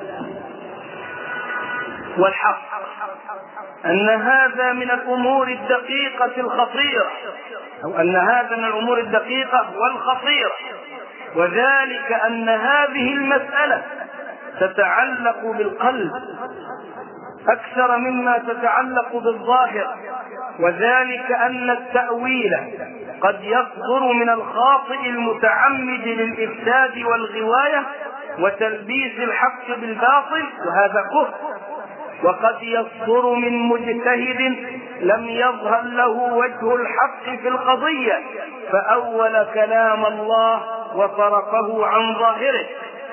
[SPEAKER 1] والحق أن هذا من الأمور الدقيقة الخطيرة، أو أن هذا من الأمور الدقيقة والخطيرة، وذلك أن هذه المسألة تتعلق بالقلب أكثر مما تتعلق بالظاهر، وذلك أن التأويل قد يصدر من الخاطئ المتعمد للإفساد والغواية وتلبيس الحق بالباطل، وهذا كفر، وقد يصدر من مجتهد لم يظهر له وجه الحق في القضية فأول كلام الله وصرفه عن ظاهره.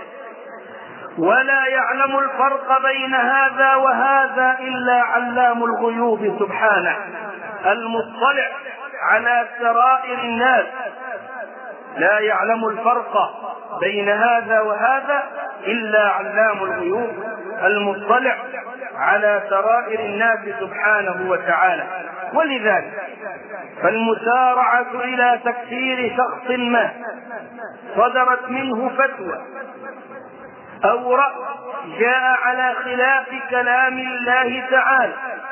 [SPEAKER 1] ولا يعلم الفرق بين هذا وهذا إلا علام الغيوب سبحانه المطلع على سرائر الناس. لا يعلم الفرق بين هذا وهذا إلا علام الغيوب المطلع على سرائر الناس سبحانه وتعالى. ولذلك فالمسارعة إلى تكفير شخص ما صدرت منه فتوى أو رأي جاء على خلاف كلام الله تعالى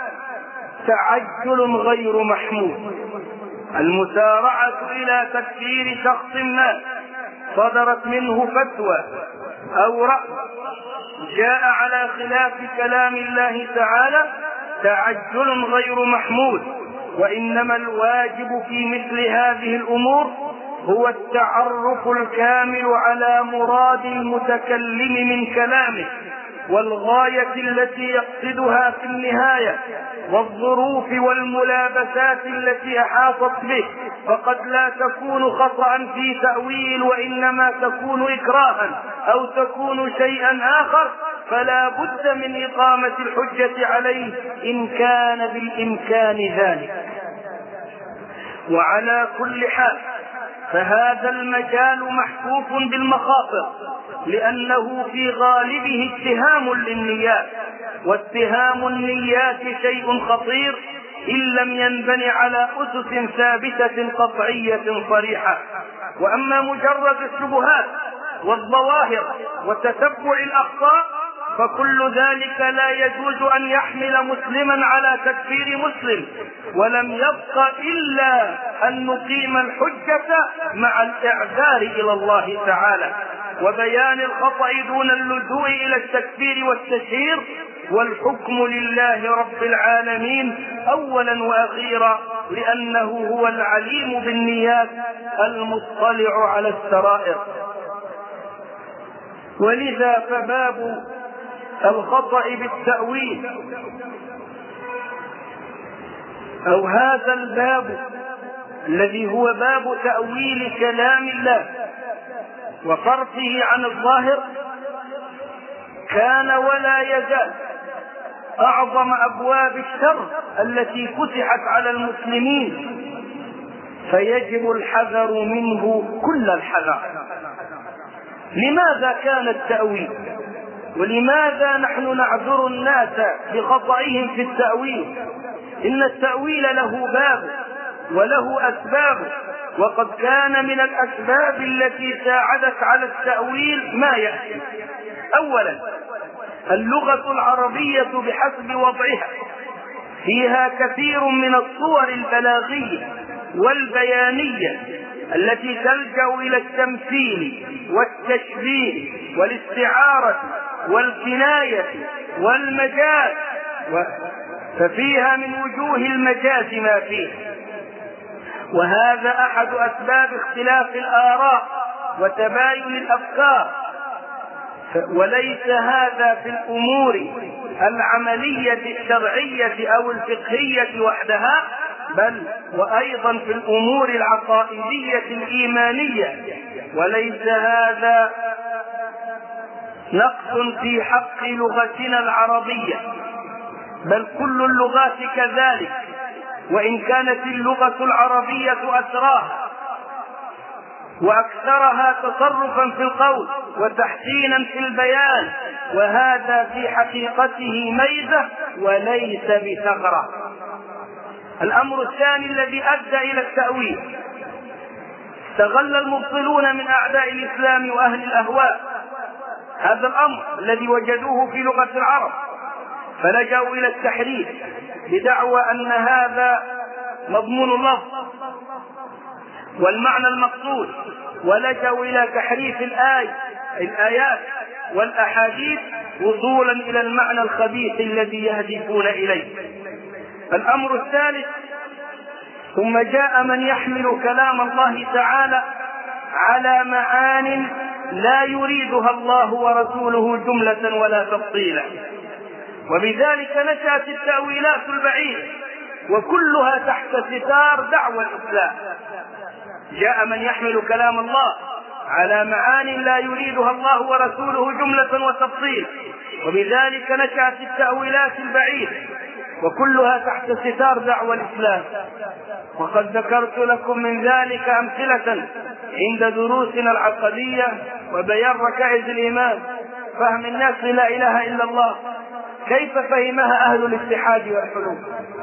[SPEAKER 1] تعجل غير محمود. المسارعة إلى تكفير شخص ما صدرت منه فتوى أو رأي جاء على خلاف كلام الله تعالى تعجل غير محمود، وإنما الواجب في مثل هذه الأمور هو التعرف الكامل على مراد المتكلم من كلامه والغاية التي يقصدها في النهاية والظروف والملابسات التي أحاطت به، فقد لا تكون خطأ في تأويل وإنما تكون إكراها أو تكون شيئا آخر، فلا بد من إقامة الحجة عليه إن كان بالإمكان ذلك. وعلى كل حال فهذا المجال محفوف بالمخاطر، لأنه في غالبه اتهام للنيات، واتهام النيات شيء خطير إن لم ينبني على أسس ثابتة قطعية صريحة. وأما مجرد الشبهات والظواهر وتتبع الأخطاء فكل ذلك لا يجوز أن يحمل مسلما على تكفير مسلم، ولم يبق إلا أن نقيم الحجة مع الإعذار إلى الله تعالى وبيان الخطأ دون اللجوء إلى التكفير والتشهير، والحكم لله رب العالمين أولا وأخيرا، لأنه هو العليم بالنيات المطلع على السرائر. ولذا فباب الخطأ بالتأويل أو هذا الباب الذي هو باب تأويل كلام الله وصرفه عن الظاهر كان ولا يزال أعظم أبواب الشر التي فتحت على المسلمين، فيجب الحذر منه كل الحذر. لماذا كان التأويل؟ ولماذا نحن نعذر الناس بخطئهم في التأويل؟ إن التأويل له باب وله أسباب، وقد كان من الأسباب التي ساعدت على التأويل ما يأتي. أولا، اللغة العربية بحسب وضعها فيها كثير من الصور البلاغية والبيانية التي تلجأ إلى التمثيل والتشبيه والاستعارة والكناية والمجاز، ففيها من وجوه المجاز ما فيه، وهذا أحد أسباب اختلاف الآراء وتباين الأفكار. وليس هذا في الأمور العملية الشرعية أو الفقهية وحدها، بل وأيضا في الأمور العقائدية الإيمانية. وليس هذا نقص في حق لغتنا العربية، بل كل اللغات كذلك، وإن كانت اللغة العربية أسراها وأكثرها تصرفا في القول وتحسينا في البيان، وهذا في حقيقته ميزة وليس بثغرة. الأمر الثاني الذي أدى إلى التأويل، استغل المبطلون من أعداء الإسلام وأهل الأهواء هذا الأمر الذي وجدوه في لغة العرب، فلجأوا إلى التحريف بدعوى أن هذا مضمون اللفظ والمعنى المقصود، ولجأوا إلى تحريف الآيات والأحاديث وصولا إلى المعنى الخبيث الذي يهدفون إليه. الأمر الثالث، ثم جاء من يحمل كلام الله تعالى على معان لا يريدها الله ورسوله جملة ولا تفصيلا، وبذلك نشأت التأويلات البعيدة وكلها تحت ستار دعوى الإسلام. جاء من يحمل كلام الله على معان لا يريدها الله ورسوله جملة وتفصيل، وبذلك نشأت التأويلات البعيدة وكلها تحت ستار دعوى الإسلام. وقد ذكرت لكم من ذلك أمثلة عند دروسنا العقدية وبيان ركائز الإيمان، فهم الناس لا إله إلا الله كيف فهمها أهل الاتحاد والحلول.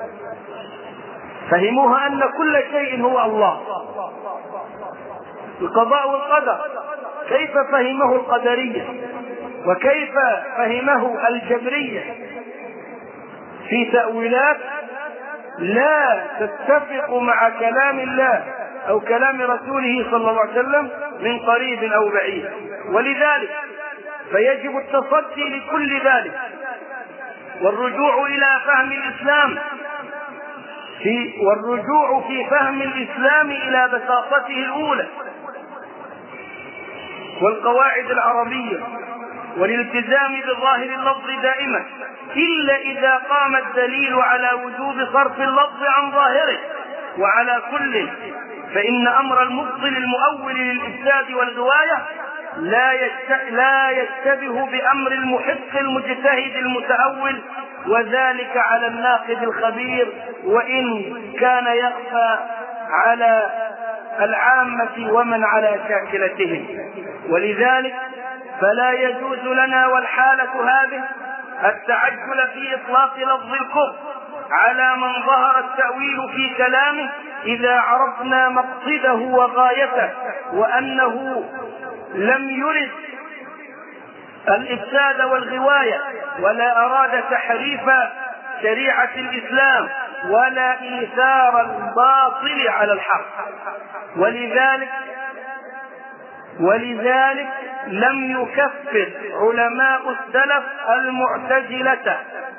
[SPEAKER 1] فهموها أن كل شيء هو الله. القضاء والقدر كيف فهمه القدرية وكيف فهمه الجبرية في تأويلات لا تتفق مع كلام الله أو كلام رسوله صلى الله عليه وسلم من قريب أو بعيد. ولذلك فيجب التصدي لكل ذلك والرجوع إلى فهم الإسلام والرجوع في فهم الإسلام إلى بساطته الأولى والقواعد العربية والالتزام بظاهر اللفظ دائما، إلا إذا قام الدليل على وجوب صرف اللفظ عن ظاهره. وعلى كل فإن أمر المبطل المؤول للإفساد والغواية لا يشتبه بأمر المحق المجتهد المتأول، وذلك على الناقد الخبير وإن كان يخفى على العامة ومن على شاكلتهم. ولذلك فلا يجوز لنا والحالة هذه التعجل في إطلاق لفظ الكفر على من ظهر التأويل في كلامه إذا عرفنا مقصده وغايته، وأنه لم يرد الإفساد والغواية ولا أراد تحريف شريعة الإسلام ولا إيثار الباطل على الحق. ولذلك لم يكفر علماء السلف المعتزلة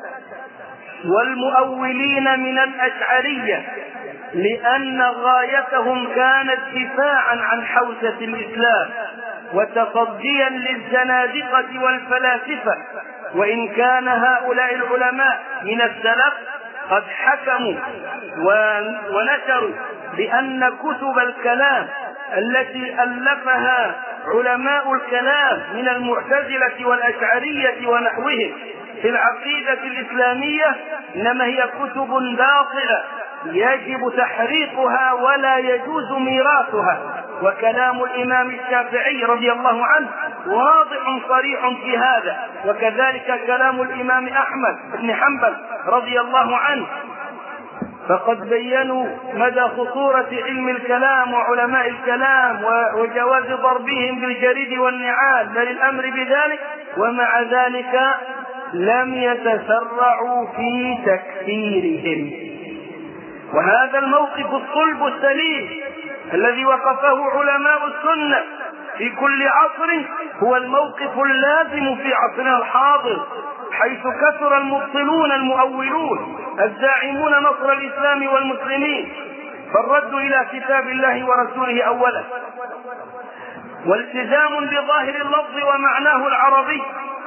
[SPEAKER 1] والمؤولين من الأشعرية، لأن غايتهم كانت دفاعا عن حوزة الإسلام وتصديا للزنادقة والفلاسفة. وإن كان هؤلاء العلماء من السلف قد حكموا ونشروا بأن كتب الكلام التي ألفها علماء الكلام من المعتزلة والأشعرية ونحوهم في العقيدة الإسلامية إنما هي كتب باطلة يجب تحريقها ولا يجوز ميراثها. وكلام الإمام الشافعي رضي الله عنه واضح صريح في هذا، وكذلك كلام الإمام أحمد بن حنبل رضي الله عنه، فقد بينوا مدى خطورة علم الكلام وعلماء الكلام وجواز ضربهم بالجريد والنعال بل الأمر بذلك، ومع ذلك لم يتسرعوا في تكفيرهم. وهذا الموقف الصلب السليم الذي وقفه علماء السنة في كل عصر هو الموقف اللازم في عصرنا الحاضر، حيث كثر المبطلون المؤولون الزاعمون نصر الإسلام والمسلمين. فالرد إلى كتاب الله ورسوله أولا، والتزام بظاهر اللفظ ومعناه العربي،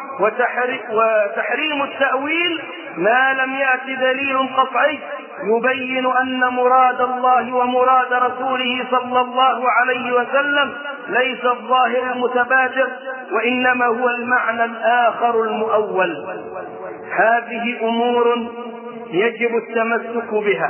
[SPEAKER 1] وتحريم التأويل ما لم يأت دليل قطعي يبين أن مراد الله ومراد رسوله صلى الله عليه وسلم ليس الظاهر المتبادر وإنما هو المعنى الآخر المؤول. هذه أمور يجب التمسك بها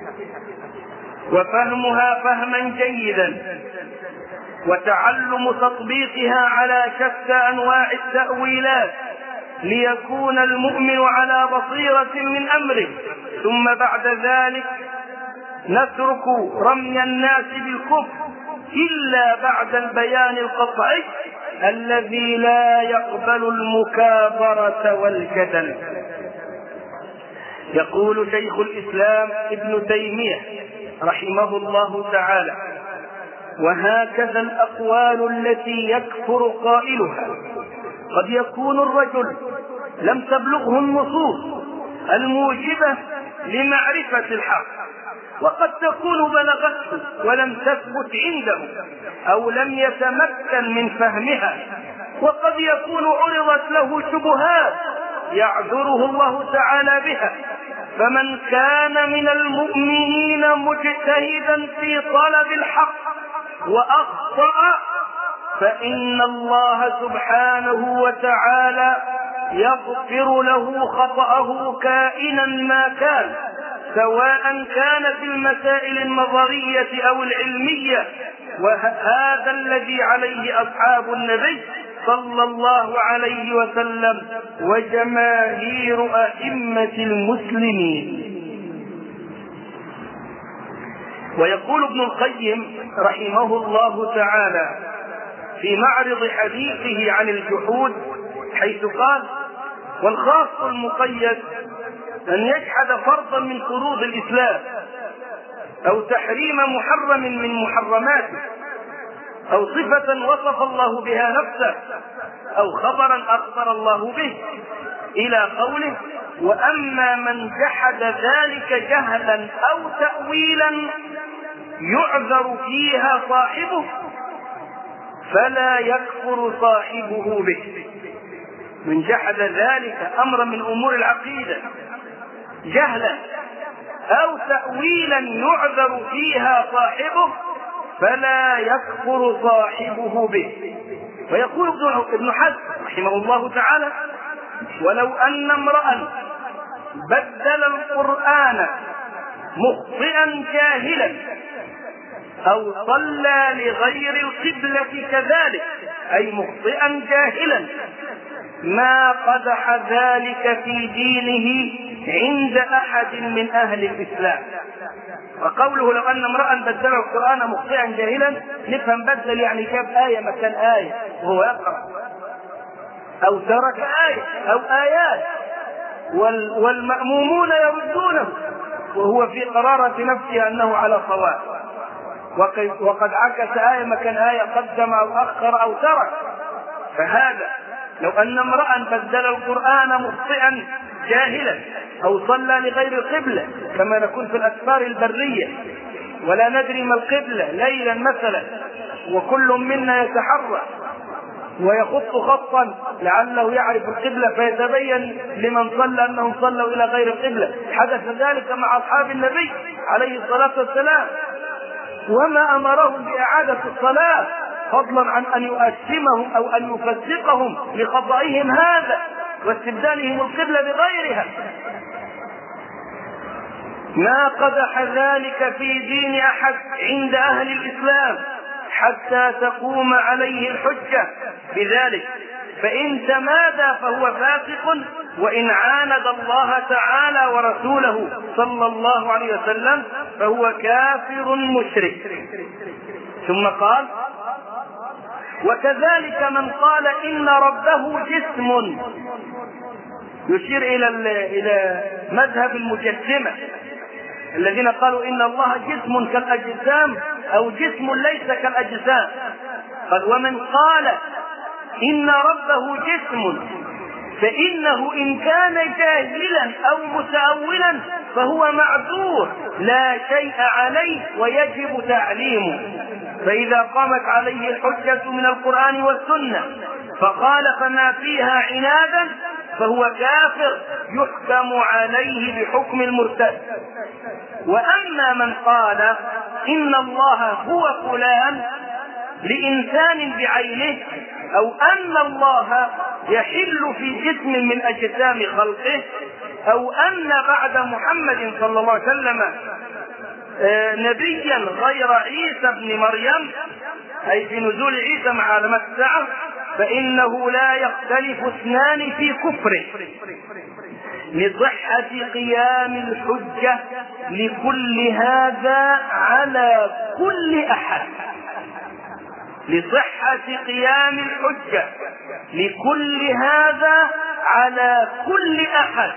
[SPEAKER 1] وفهمها فهما جيدا، وتعلم تطبيقها على شتى أنواع التأويلات ليكون المؤمن على بصيرة من أمره، ثم بعد ذلك نترك رمي الناس بالكفر إلا بعد البيان القطعي الذي لا يقبل المكابرة والجدل. يقول شيخ الإسلام ابن تيمية رحمه الله تعالى: وهكذا الأقوال التي يكفر قائلها قد يكون الرجل لم تبلغه النصوص الموجبة لمعرفة الحق، وقد تكون بلغته ولم تثبت عنده أو لم يتمكن من فهمها، وقد يكون عرضت له شبهات يعذره الله تعالى بها. فمن كان من المؤمنين مجتهدا في طلب الحق وأخطأ فإن الله سبحانه وتعالى يغفر له خطأه كائنا ما كان، سواء كان في المسائل النظرية أو العلمية. وهذا الذي عليه أصحاب النبي صلى الله عليه وسلم وجماهير أئمة المسلمين. ويقول ابن القيم رحمه الله تعالى في معرض حديثه عن الجحود حيث قال: والخاص المقيد أن يجحد فرضا من فروض الإسلام أو تحريم محرم من محرماته أو صفة وصف الله بها نفسه أو خبرا أخبر الله به، إلى قوله: وأما من جحد ذلك جهلا أو تأويلا يعذر فيها صاحبه فلا يكفر صاحبه به. من جحد ذلك أمرا من أمور العقيدة جهلا أو تأويلا يعذر فيها صاحبه فلا يكفر صاحبه به. ويقول ابن حزم رحمه الله تعالى: ولو أن امرأ بدل القرآن مخطئا جاهلا أو صلى لغير القبلة كذلك، أي مخطئا جاهلا، ما قدح ذلك في دينه عند أحد من أهل الإسلام. وقوله لو أن امرأ بدل القرآن مخطئا جاهلا، نفهم بدل يعني جاب آية مكان آية وهو يقرأ، أو ترك آية أو آيات والمأمومون يردونه وهو في قرارة نفسه أنه على صواب، وقد عكس آية مكان آية، قدم أو أخر أو ترك. فهذا لو أن امرأ بدل القرآن مخطئا جاهلا أو صلى لغير القبلة، كما نكون في الأسفار البرية ولا ندري ما القبلة ليلا مثلا، وكل منا يتحرك ويخط خطا لعله يعرف القبلة فيتبين لمن صلى أنهم صلوا إلى غير القبلة. حدث ذلك مع أصحاب النبي عليه الصلاة والسلام، وما أمرهم بإعادة الصلاة فضلا عن أن يؤثمهم أو أن يفسقهم لخطئهم هذا واستبدالهم القبلة بغيرها. ما قدح ذلك في دين أحد عند أهل الإسلام حتى تقوم عليه الحجة بذلك، فإن تمادى فهو فاسق، وإن عاند الله تعالى ورسوله صلى الله عليه وسلم فهو كافر مشرك. ثم قال: وكذلك من قال إن ربه جسم، يشير إلى مذهب المجسمة الذين قالوا إن الله جسم كالأجسام أو جسم ليس كالأجسام. قال: ومن قال إن ربه جسم فإنه إن كان جاهلا أو متأولا فهو معذور لا شيء عليه ويجب تعليمه، فإذا قامت عليه الحجة من القرآن والسنة فخالف ما فيها عنادا فهو كافر يحكم عليه بحكم المرتد. وأما من قال إن الله هو فلان لإنسان بعينه، أو أن الله يحل في جسم من أجسام خلقه، أو أن بعد محمد صلى الله عليه وسلم نبيا غير عيسى ابن مريم، أي في نزول عيسى مع علامات الساعة، فإنه لا يختلف اثنان في كفره لصحة قيام الحجة لكل هذا على كل أحد، لصحة قيام الحجة لكل هذا على كل أحد.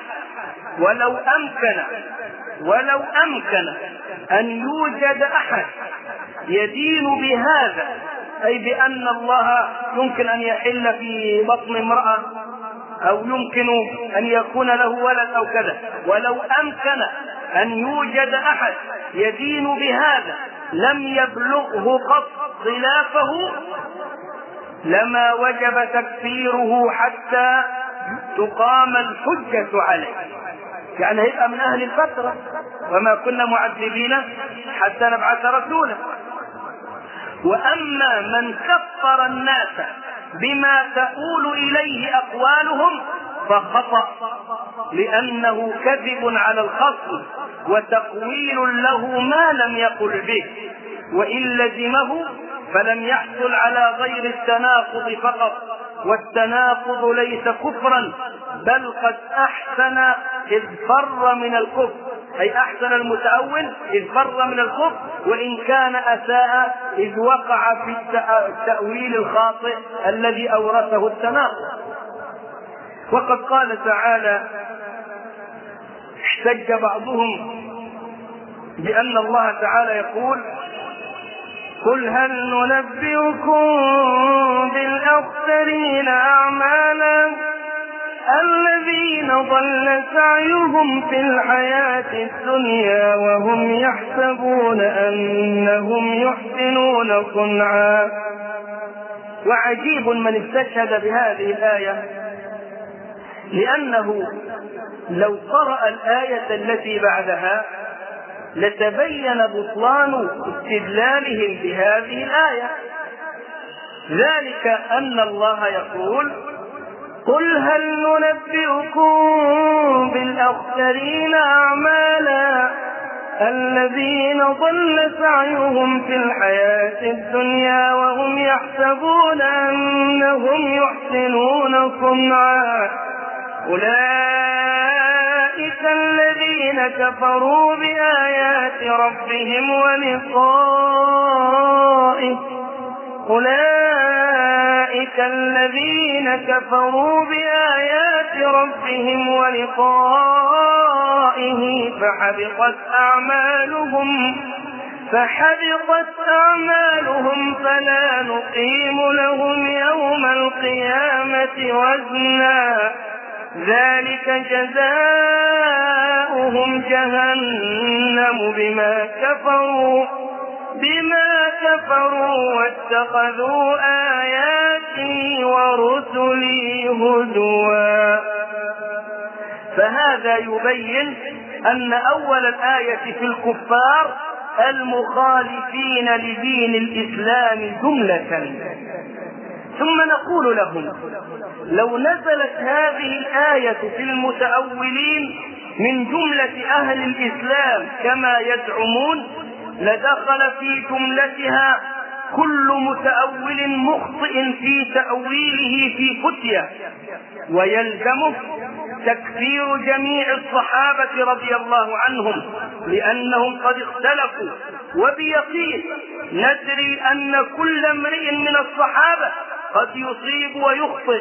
[SPEAKER 1] ولو أمكن أن يوجد أحد يدين بهذا، أي بأن الله يمكن أن يحل في بطن امرأة أو يمكن أن يكون له ولد أو كذا، ولو أمكن أن يوجد أحد يدين بهذا لم يبلغه قط خلافه لما وجب تكفيره حتى تقام الحجة عليه، يعني هيبقى من أهل الفترة، وما كنا معذبين حتى نبعث رسولا. وأما من كفر الناس بما تؤول إليه أقوالهم فخطأ، لأنه كذب على الخصم وتقويل له ما لم يقل به، وإن لزمه فلم يحصل على غير التناقض فقط، والتناقض ليس كفرا بل قد أحسن إذ فر من الكفر، أي أحسن المتأول إذ فر من الكفر، وإن كان أساء إذ وقع في التأويل الخاطئ الذي أورثه التناقض. وقد قال تعالى: احتج بعضهم بأن الله تعالى يقول: قل هل ننبئكم بالأخسرين أعمالا الذين ضل سعيهم في الحياة الدنيا وهم يحسبون أنهم يحسنون صنعا. وعجيب من استشهد بهذه الآية لأنه لو قرأ الآية التي بعدها لتبين بطلان استدلالهم بهذه الآية، ذلك أن الله يقول: قل هل ننبئكم بالأخسرين أعمالا الذين ضل سعيهم في الحياة الدنيا وهم يحسبون أنهم يحسنون صنعا أولئك الذين كفروا بآيات ربهم ولقائه فحبطت أعمالهم فلا نقيم لهم يوم القيامة وزنا ذلك جزاؤهم جهنم بما كفروا واتخذوا آياتي ورسلي هزوا. فهذا يبين أن أول الآية في الكفار المخالفين لدين الإسلام جملة. ثم نقول لهم: لو نزلت هذه الآية في المتأولين من جملة أهل الإسلام كما يزعمون لدخل في جملتها كل متأول مخطئ في تأويله في فتية، ويلزمه تكفير جميع الصحابة رضي الله عنهم لأنهم قد اختلفوا، وبيقين ندري أن كل امرئ من الصحابة قد يصيب ويخطئ.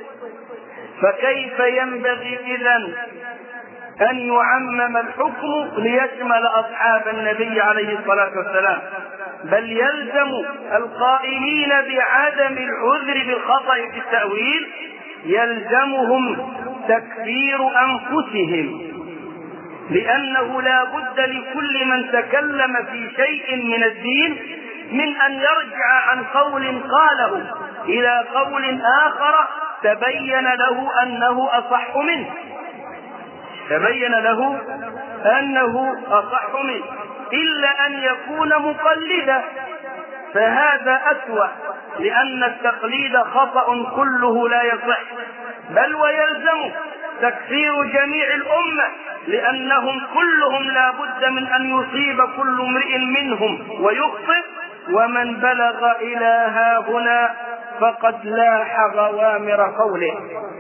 [SPEAKER 1] فكيف ينبغي إذن أن يعمم الحكم ليشمل أصحاب النبي عليه الصلاة والسلام؟ بل يلزم القائلين بعدم العذر بالخطأ في التأويل يلزمهم تكفير أنفسهم، لأنه لا بد لكل من تكلم في شيء من الدين من أن يرجع عن قول قاله إلى قول آخر تبين له أنه أصح منه إلا أن يكون مقلدا، فهذا أسوأ، لأن التقليد خطأ كله لا يصح، بل ويلزم تكفير جميع الأمة لأنهم كلهم لا بد من أن يصيب كل امرئ منهم ويخطئ، ومن بلغ إلى هاهنا فقد لاح غوامر قوله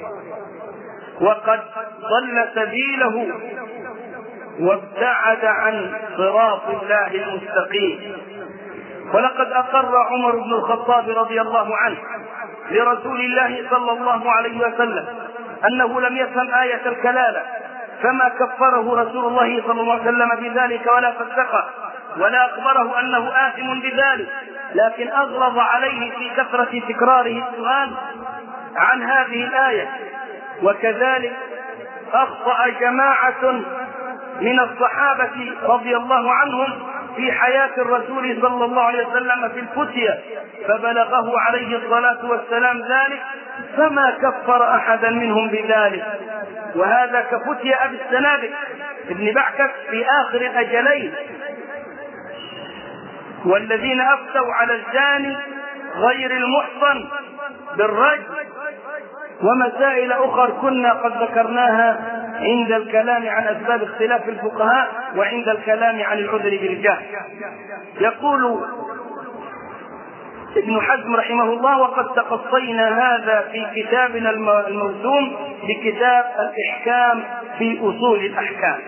[SPEAKER 1] وقد ضل سبيله وابتعد عن صراط الله المستقيم. ولقد أقر عمر بن الخطاب رضي الله عنه لرسول الله صلى الله عليه وسلم أنه لم يفهم آية الكلالة، فما كفره رسول الله صلى الله عليه وسلم بذلك ولا فسقه ولا أخبره أنه آثم بذلك، لكن أغلظ عليه في كثرة تكراره السؤال عن هذه الآية. وكذلك أخطأ جماعة من الصحابة رضي الله عنهم في حياة الرسول صلى الله عليه وسلم في الفتية، فبلغه عليه الصلاة والسلام ذلك فما كفر أحدا منهم بذلك. وهذا كفتية أبي السنابك ابن بعكك في آخر الأجلين، والذين أفتوا على الزاني غير المحصن بالرجم، ومسائل أخرى كنا قد ذكرناها عند الكلام عن أسباب اختلاف الفقهاء وعند الكلام عن العذر بالجهل. يقول ابن حزم رحمه الله: وقد تقصينا هذا في كتابنا الموسوم بكتاب الإحكام في أصول الأحكام.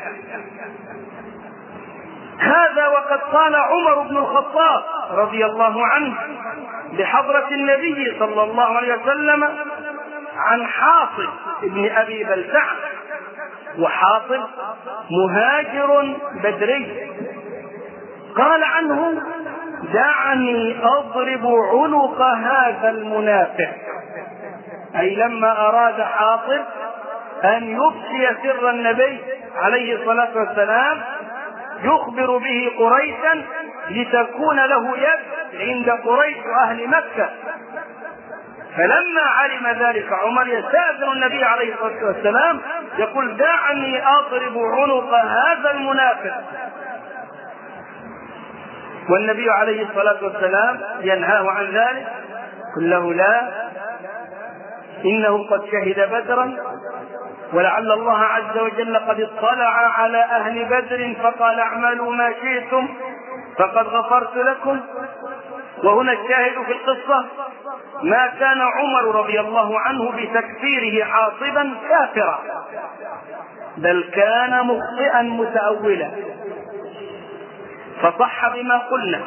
[SPEAKER 1] هذا وقد قال عمر بن الخطاب رضي الله عنه بحضرة النبي صلى الله عليه وسلم عن حاطب ابن أبي بلتع، وحاطب مهاجر بدري، قال عنه: دعني أضرب عنق هذا المنافق، أي لما أراد حاطب أن يفشي سر النبي عليه الصلاة والسلام يخبر به قريشا لتكون له يد عند قريش أهل مكة، فلما علم ذلك عمر يستأذن النبي عليه الصلاة والسلام يقول دعني أضرب عنق هذا المنافق، والنبي عليه الصلاة والسلام ينهاه عن ذلك، قل له لا، إنه قد شهد بدرا، ولعل الله عز وجل قد اطلع على أهل بدر فقال اعملوا ما شئتم فقد غفرت لكم. وهنا الشاهد في القصة ما كان عمر رضي الله عنه بتكفيره حاصبا كافرا، بل كان مخطئا متأولا. فصح بما قلنا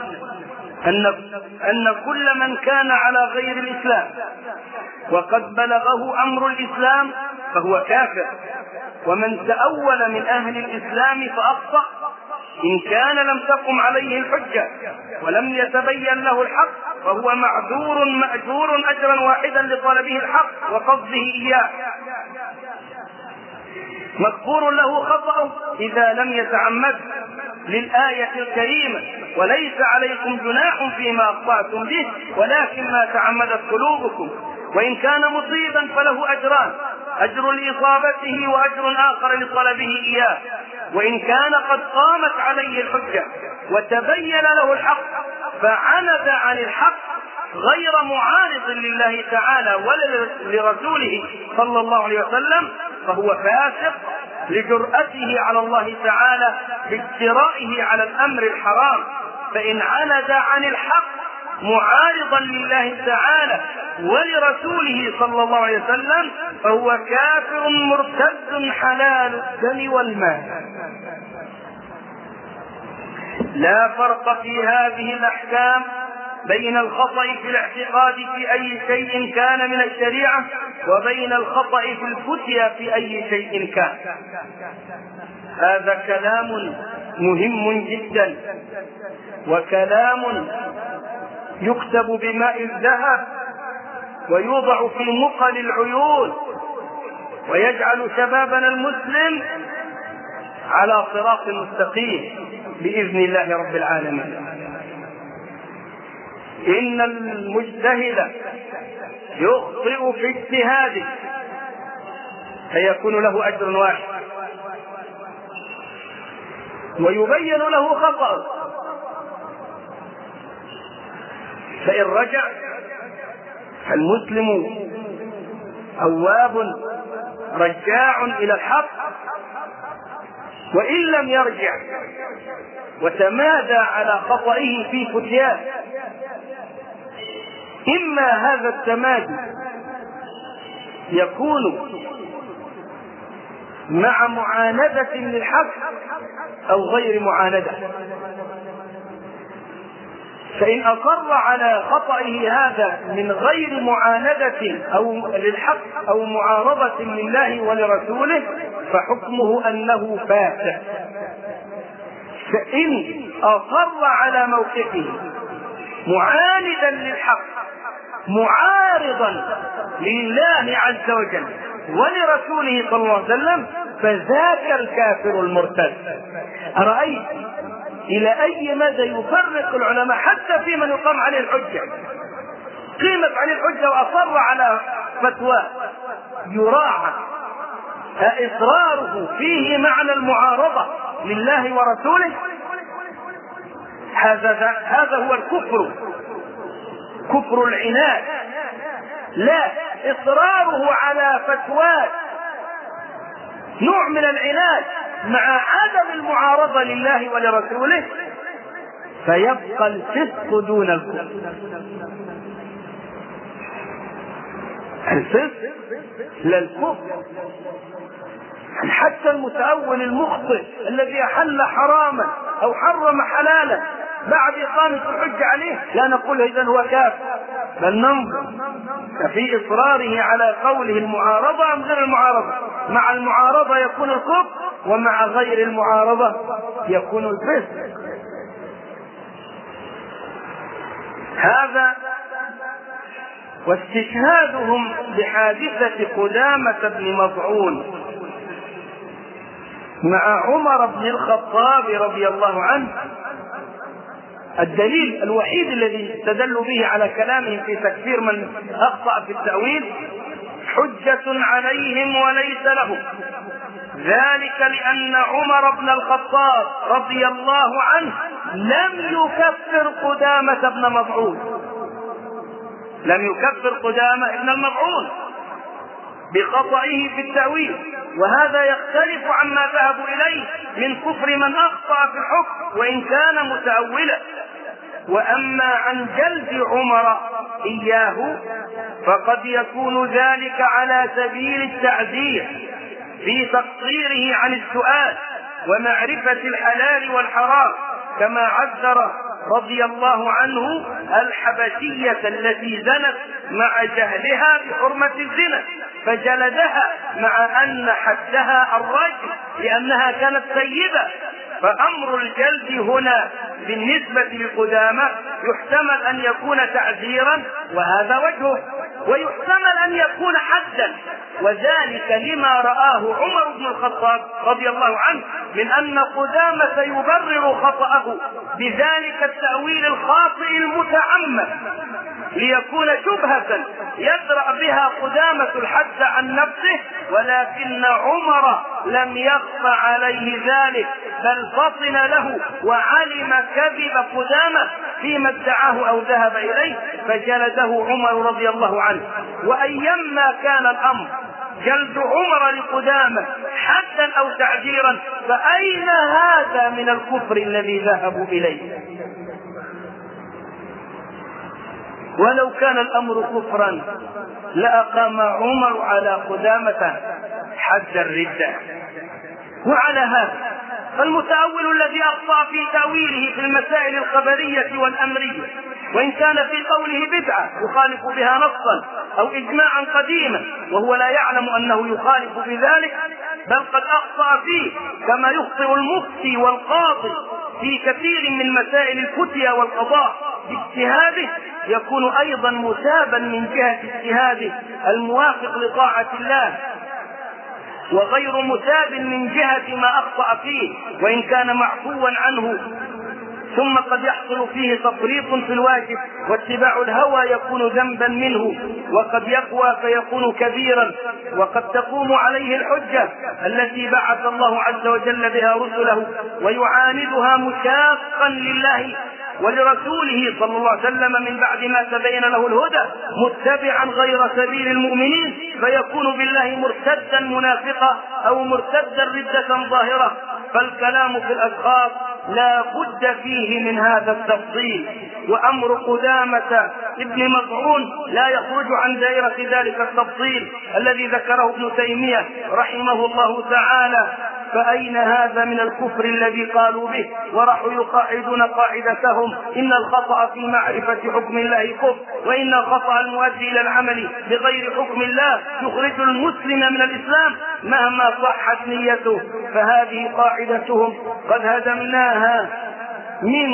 [SPEAKER 1] أن كل من كان على غير الإسلام وقد بلغه أمر الإسلام فهو كافر، ومن تأول من أهل الإسلام فأخطأ إن كان لم تقم عليه الحجة ولم يتبين له الحق فهو معذور مأجور أجرا واحدا لطلبه الحق وقصده إياه، مغفور له خطأه إذا لم يتعمد للآية الكريمة وليس عليكم جناح فيما أخطأتم به ولكن ما تعمدت قلوبكم، وإن كان مصيبا فله أجران، أجر لإصابته وأجر آخر لطلبه إياه، وإن كان قد قامت عليه الحجة وتبين له الحق فعند عن الحق غير معارض لله تعالى ولا لرسوله صلى الله عليه وسلم فهو فاسق لجرأته على الله تعالى باجترائه على الأمر الحرام. فإن عند عن الحق معارضا لله تعالى ولرسوله صلى الله عليه وسلم فهو كافر مرتد حلال الدم والمال. لا فرق في هذه الأحكام بين الخطأ في الاعتقاد في أي شيء كان من الشريعة وبين الخطأ في الفتيا في أي شيء كان. هذا كلام مهم جدا، وكلام يكتب بماء الذهب ويوضع في مقل العيون ويجعل شبابنا المسلم على صراط مستقيم بإذن الله رب العالمين. إن المجتهد يخطئ في اجتهاده فيكون له أجر واحد ويبين له خطأ، فإن رجع فالمسلم أواب رجاع إلى الحق، وإن لم يرجع وتمادى على خطئه في فتياه إما هذا التمادي يكون مع معاندة للحق أو غير معاندة، فإن أصر على خطئه هذا من غير معاندة أو للحق أو معارضة لله ولرسوله فحكمه أنه فاسق. فإن أصر على موقفه معاندا للحق معارضا لله عز وجل ولرسوله صلى الله عليه وسلم فذاك الكافر المرتد. أرأيت إلى أي مدى يفرق العلماء حتى في من يقام عليه الحجة، قيمت عليه الحجة وأصر على فتوى يراعى إصراره فيه معنى المعارضة لله ورسوله. هذا هو الكفر، كفر العناد، لا إصراره على فتوى نوع من العناد مع عدم المعارضة لله ولرسوله فيبقى الفسق دون الكفر. الفسق لا الكفر. حتى المتأول المخطئ الذي أحل حراما أو حرم حلالا بعد إقامة الحجة عليه لا نقول إذن هو كافر، بل ننظر في إصراره على قوله المعارضة أم غير المعارضة. مع المعارضة يكون الكفر ومع غير المعارضة يكون الفسق. هذا واستشهادهم بحادثة قدامة بن مضعون مع عمر بن الخطاب رضي الله عنه الدليل الوحيد الذي استدلوا به على كلامهم في تكفير من أخطأ في التأويل: حجة عليهم وليس لهم، ذلك لأن عمر بن الخطاب رضي الله عنه لم يكفر قدامة بن مضعون، لم يكفر قدامة بن المضعون بخطئه في التأويل، وهذا يختلف عما ذهبوا إليه من كفر من أخطأ في الحكم وإن كان متأولا. وأما عن جلد عمر إياه فقد يكون ذلك على سبيل التعذير في تقصيره عن السؤال ومعرفة الحلال والحرام، كما عذر رضي الله عنه الحبشية التي زنت مع جهلها بحرمة الزنا فجلدها مع أن حدها الرجم لأنها كانت سيدة. فأمر الجلد هنا بالنسبة لقدامة يحتمل أن يكون تعزيرا وهذا وجهه، ويحتمل أن يكون حدا، وذلك لما رآه عمر بن الخطاب رضي الله عنه من أن قدامة يبرر خطأه بذلك التأويل الخاطئ المتعمد ليكون شبهة يدرأ بها قدامة الحد عن نفسه، ولكن عمر لم يخفى عليه ذلك بل فطن له وعلم كذب قدامة فيما ادعاه أو ذهب إليه فجلده عمر رضي الله عنه. وأيما كان الأمر جلد عمر لقدامة حدا أو تعذيرا فأين هذا من الكفر الذي ذهبوا إليه؟ ولو كان الأمر كفرا لأقام عمر على قدامة حد الردة. وعلى هذا فالمتأول الذي أخطأ في تأويله في المسائل الخبرية والأمرية وإن كان في قوله بدعة يخالف بها نصا أو إجماعا قديما وهو لا يعلم أنه يخالف بذلك بل قد أخطأ فيه كما يخطئ المفتي والقاضي في كثير من مسائل الفتيا والقضاء باجتهاده، يكون أيضا مثابا من جهة اجتهاده الموافق لطاعة الله وغير مثاب من جهة ما أخطأ فيه وإن كان معفوا عنه. ثم قد يحصل فيه تفريط في الواجب واتباع الهوى يكون ذنبا منه، وقد يقوى فيكون كبيرا، وقد تقوم عليه الحجة التي بعث الله عز وجل بها رسله ويعاندها مشاقا لله ولرسوله صلى الله عليه وسلم من بعد ما تبين له الهدى متبعا غير سبيل المؤمنين فيكون بالله مرتدا منافقا أو مرتدا ردة ظاهرة. فالكلام في الأشخاص لا بد فيه من هذا التفصيل، وأمر قدامة ابن مضعون لا يخرج عن دائرة ذلك التفصيل الذي ذكره ابن تيمية رحمه الله تعالى. فأين هذا من الكفر الذي قالوا به وراحوا يقاعدون قاعدتهم إن الخطأ في معرفة حكم الله كفر، وإن الخطأ المؤدي إلى العمل بغير حكم الله يخرج المسلم من الإسلام مهما صحت نيته. فهذه قاعدتهم قد هدمناها من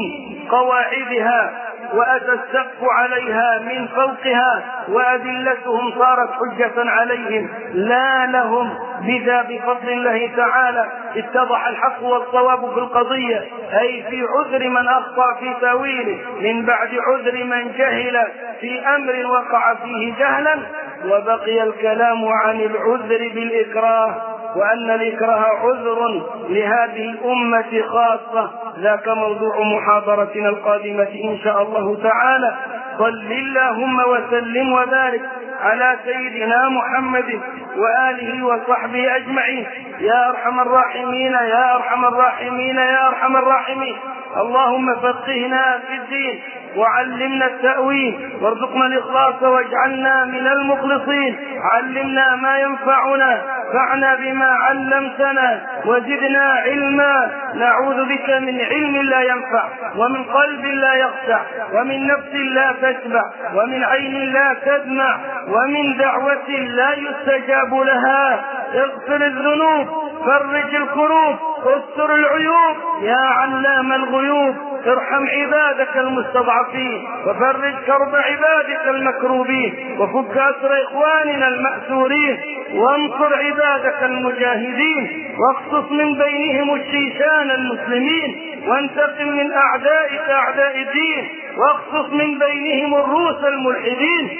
[SPEAKER 1] قواعدها وأتى السقف عليها من فوقها وأدلتهم صارت حجة عليهم لا لهم. بذا بفضل الله تعالى اتضح الحق والصواب في القضية، أي في عذر من أخطأ في تأويله من بعد عذر من جهل في أمر وقع فيه جهلا. وبقي الكلام عن العذر بالإكراه وأن الإكراه عذر لهذه الأمة خاصة، ذاك موضوع محاضرتنا القادمة إن شاء الله تعالى. صل اللهم وسلم وبارك على سيدنا محمد وآله وصحبه أجمعين يا أرحم الراحمين يا أرحم الراحمين يا أرحم الراحمين. اللهم فقهنا في الدين وعلمنا التأويل وارزقنا الإخلاص واجعلنا من المخلصين. علمنا ما ينفعنا فاعنا بما علمتنا وزدنا علما. نعوذ بك من علم لا ينفع ومن قلب لا يخشع ومن نفس لا تشبع ومن عين لا تدمع ومن دعوة لا يستجاب لها. اغفر الذنوب فرج الكروب، استر العيوب يا علام الغيوب، ارحم عبادك المستضعفين وفرج كرب عبادك المكروبين، وفك أسر إخواننا المأسورين، وانصر عبادك المجاهدين، واقصص من بينهم الشيشان المسلمين، وانتقم من أعدائك أعداء الدين، واقصص من بينهم الروس الملحدين.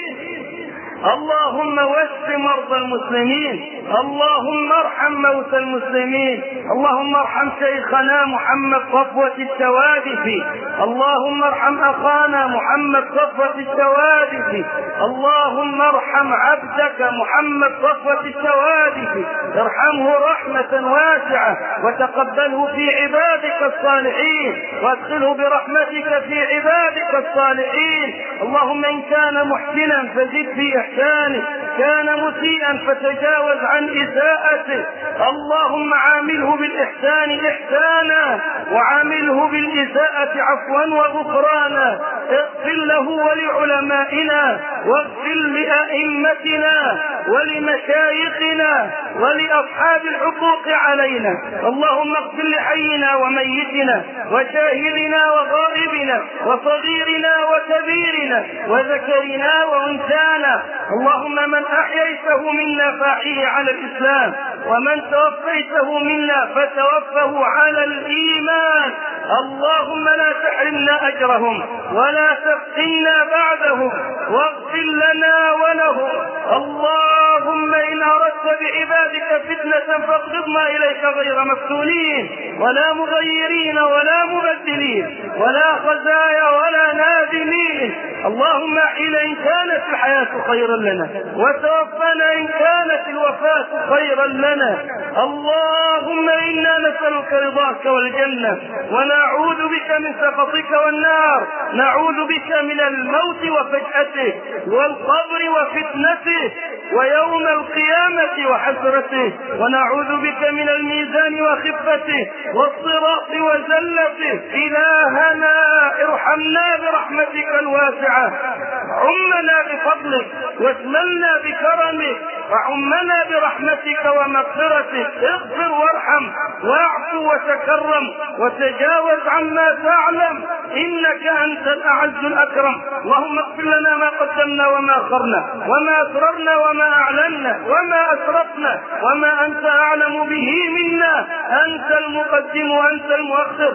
[SPEAKER 1] اللهم واشف مرضى المسلمين، اللهم ارحم موتى المسلمين، اللهم ارحم شيخنا محمد صفوة الشوادفي، اللهم ارحم اخانا محمد صفوة الشوادفي، اللهم ارحم عبدك محمد صفوة الشوادفي، ارحمه رحمة واسعة وتقبله في عبادك الصالحين، وادخله برحمتك في عبادك الصالحين. اللهم ان كان محسنا فزد في إحسانه، كان مسيئا فتجاوز عن إساءته، اللهم عامله بالإحسان إحسانا وعامله بالإساءة عفوا وغفرانا. اغفر له ولعلمائنا، واغفر لأئمتنا ولمشايخنا ولأصحاب الحقوق علينا. اللهم اغفر لحينا وميتنا وشاهدنا وغائبنا وصغيرنا وكبيرنا وذكرنا وأنثانا. اللهم من أحييته منا فأحيه على الإسلام، ومن توفيته منا فتوفه على الإيمان. اللهم لا تحرمنا أجرهم ولا تفتنا بعدهم، واغفر لنا ولهم. اللهم إن أردت بعبادك فتنة فاقبضنا إليك غير مفتونين ولا مغيرين ولا مبدلين ولا خزايا ولا نادمين. اللهم أحينا إن كانت الحياة خيرا لنا، وتوفنا إن كانت الوفاة خيرا لنا. اللهم إنا نسألك رضاك والجنة، ونعوذ بك من سخطك والنار، نعوذ بك من الموت وفجأته والقبر وفتنته ويوم القيامة وحسرته، ونعوذ بك من الميزان وخفته والصراط وزلته. إلهنا ارحمنا برحمتك الواسعة، عمنا بفضلك واشملنا بكرمك، وعمنا برحمتك ومغفرتك. اغفر وارحم واعفو وتكرم وتجاوز عما تعلم، إنك أنت الأعز الأكرم. اللهم اغفر لنا ما قدمنا وما أخرنا وما أسررنا وما أعلنا وما أسرفنا وما أنت أعلم به منا. أنت المقدم وأنت المؤخر،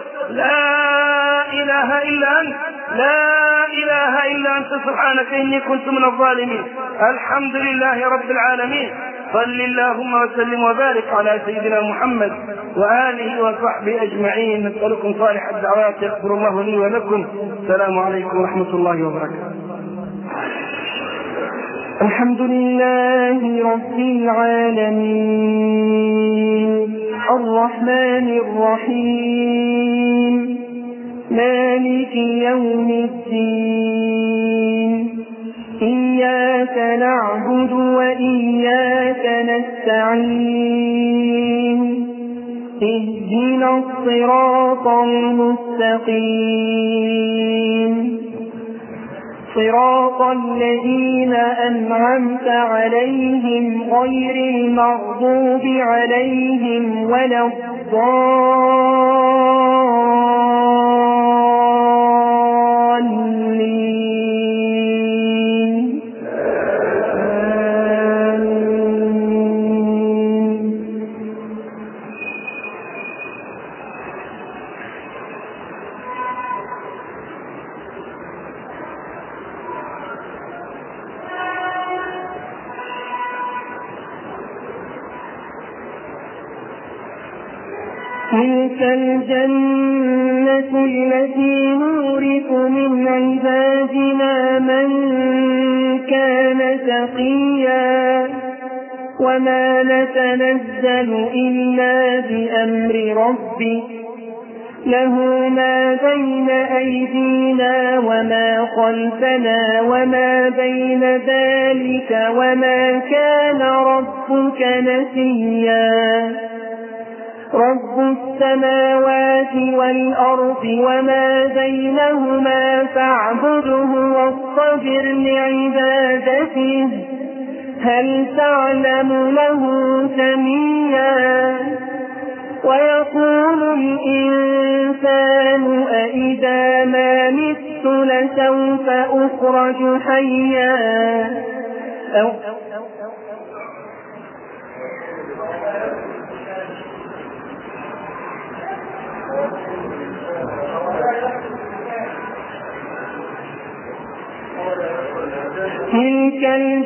[SPEAKER 1] لا إله إلا أنت، لا إله إلا أنت، سبحانك إني كنت من الظالمين. الحمد لله رب العالمين. صل اللهم وسلم وبارك على سيدنا محمد وآله وصحبه أجمعين. نسألكم صالح الدعوات، يغفر الله لي ولكم. السلام عليكم ورحمة الله وبركاته.
[SPEAKER 2] الحمد لله رب العالمين، الرحمن الرحيم، مالك يوم الدين، إياك نعبد وإياك نستعين، اهدنا الصراط المستقيم، صراط الذين أنعمت عليهم غير المغضوب عليهم ولا الضالين. تلك الجنة التي نورث من عبادنا من كان تقيا، وما نتنزل إلا بأمر ربك، له ما بين أيدينا وما خلفنا وما بين ذلك، وما كان ربك نسيا. رب السماوات والأرض وما بينهما فاعبده واصطبر لعبادته، هل تعلم له سميا؟
[SPEAKER 3] ويقول الإنسان أإذا ما مت لسوف أخرج حيا تلك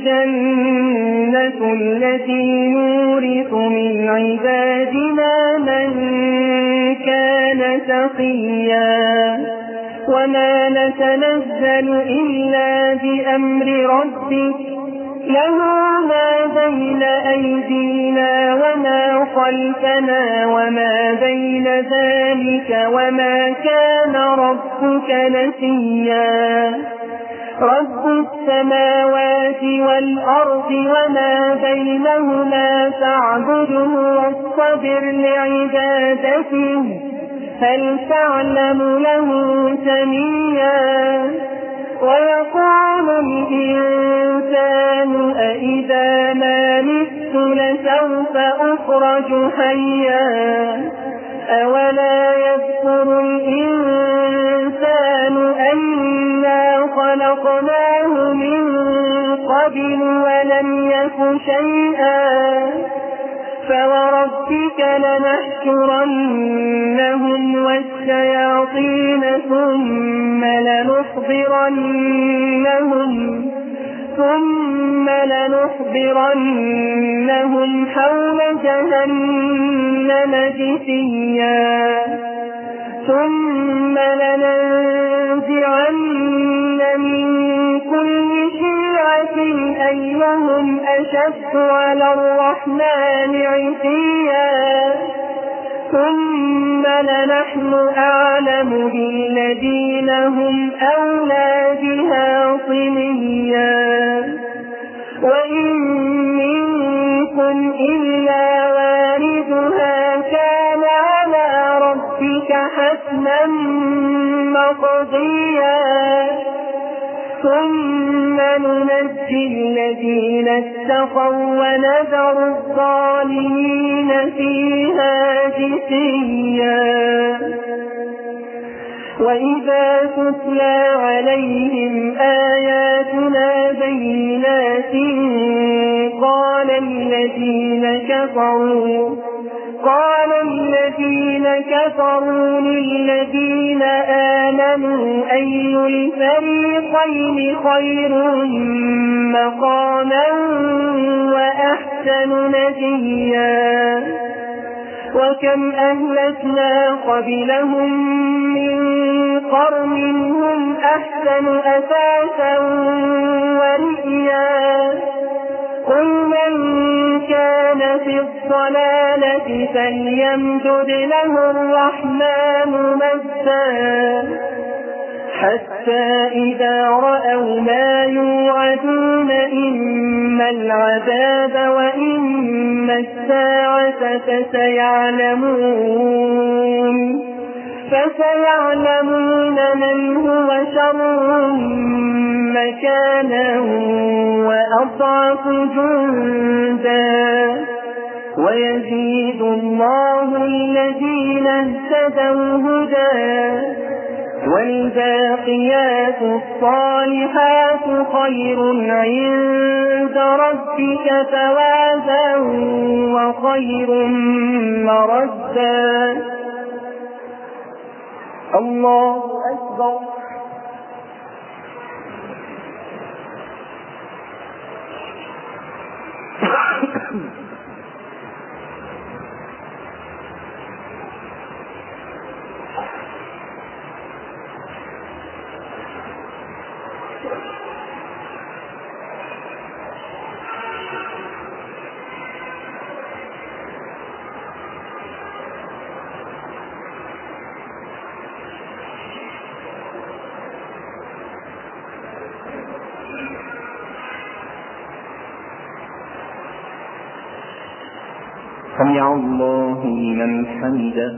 [SPEAKER 3] الجنة التي نورث من عبادنا من كان تقيا وما نتنزل إلا بأمر ربك له ما بين أيدينا وما خلفنا وما بين ذلك وما كان ربك نسيا رب السماوات والأرض وما بينهما فاعبده واصطبر لعبادته هل تعلم له سميا ويقول الإنسان أإذا ما مت لسوف أخرج حيا أولا يذكر الإنسان أنا خلقناه من قبل ولم يك شيئا فوربك لنحشرنهم والشياطين ثم لنحضرنهم حول جهنم جثيا ثم لننزعن من كل شيعة أيهم أشد على الرحمن عتيا ثم لنحن أعلم بالذين هم أولى بها صليا وإن منكم إلا واردها كان على ربك حتما مقضيا ثم ننجي الذين اتقوا ونذر الظالمين فيها جثيا وإذا تتلى عليهم آياتنا بينات قال الذين كفروا للذين آمنوا أي الفريقين خير مقاما وأحسن نديا وكم أهلكنا قبلهم من قرن هم أحسن أثاثا ورئيا قل من كان في الضلالة فليمدد له الرحمن مدا حتى إذا رأوا ما يوعدون إما العذاب وإما الساعة فسيعلمون من هو شر مكانا وأضعف جندا ويزيد الله الذين اهتدوا هدى والباقيات الصالحات خير عند ربك ثوابا وخير مردا الله أكبر
[SPEAKER 4] سمع الله لمن حمده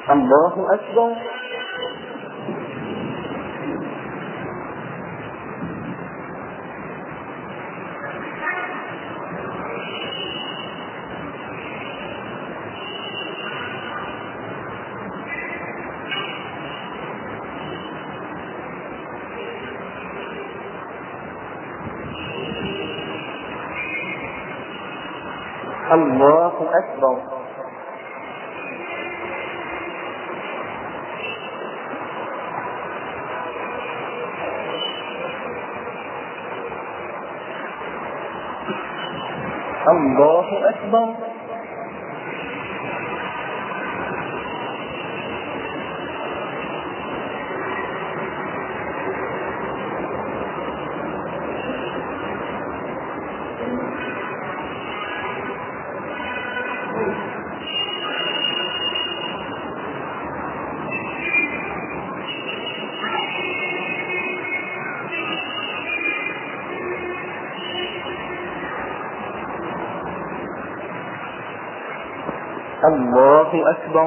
[SPEAKER 3] الله أكبر. الله أكبر. الله أكبر. الله أكبر.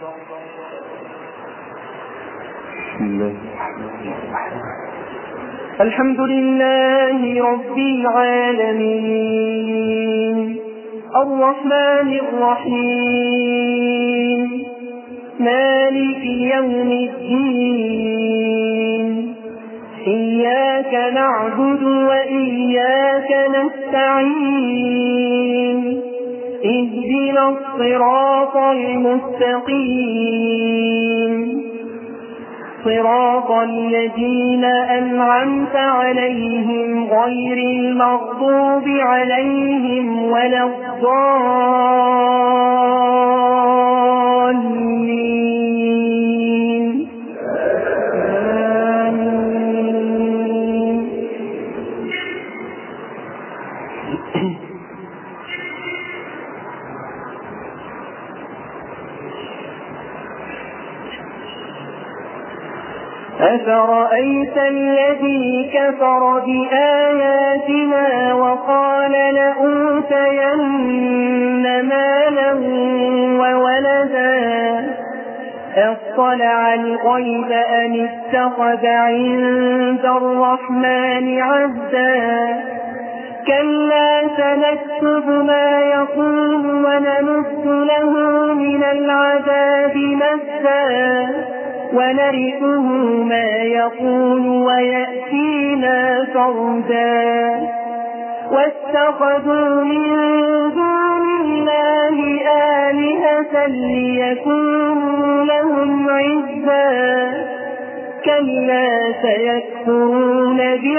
[SPEAKER 5] الحمد لله رب العالمين الرحمن الرحيم مالك يوم الدين إياك نعبد وإياك نستعين اهدنا الصراط المستقيم صراط الذين أنعمت عليهم غير المغضوب عليهم ولا الضالين. أفرأيت الذي كفر بآياتنا وقال لأوتين مالا وولدا اطلع الغيب أم اتخذ عند الرحمن عهدا كلا سنكتب ما يقول ونمد له من العذاب مدا ونرثه ما يقول ويأتينا فردا واتخذوا من دون الله آلهة ليكونوا لهم عزا كلا سيكفرون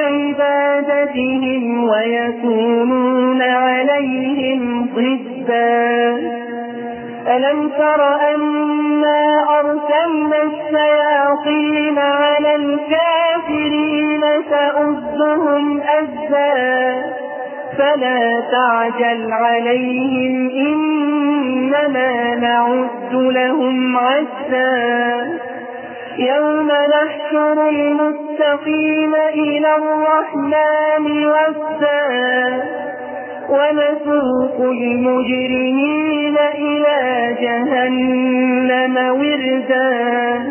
[SPEAKER 5] بعبادتهم ويكونون عليهم ضدا ألم تر أنا أرسلنا الشياطين على الكافرين تؤزهم أزا فلا تعجل عليهم إنما نعد لهم عدا يوم نحشر المتقين إلى الرحمن وفدا ونسوق المجرمين إلى جهنم وردا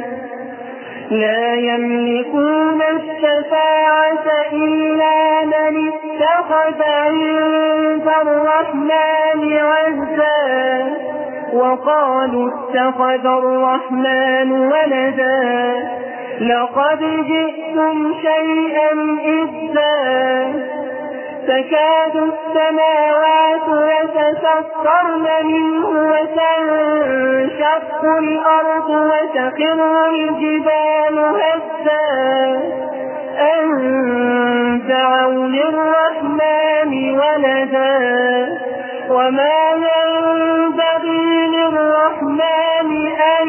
[SPEAKER 5] لا يملكون الشفاعة إلا من اتخذ عند الرحمن عهدا وقالوا اتخذ الرحمن ولدا لقد جئتم شيئا إدا تكاد السماوات يتفطرن منه وتنشق الأرض وتخر الجبال هدا أن دعوا للرحمن ولدا وما ينبغي للرحمن أن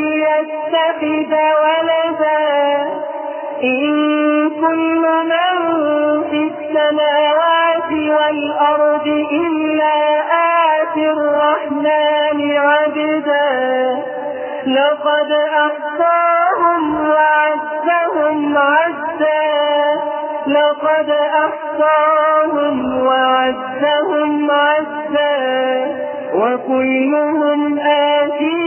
[SPEAKER 5] يتخذ ولدا إن كل من في السماوات والأرض إلا آتي الرحمن عبدا لقد أحصاهم وعدهم عدا لقد أحصاهم وعدهم عدا وكلهم آتي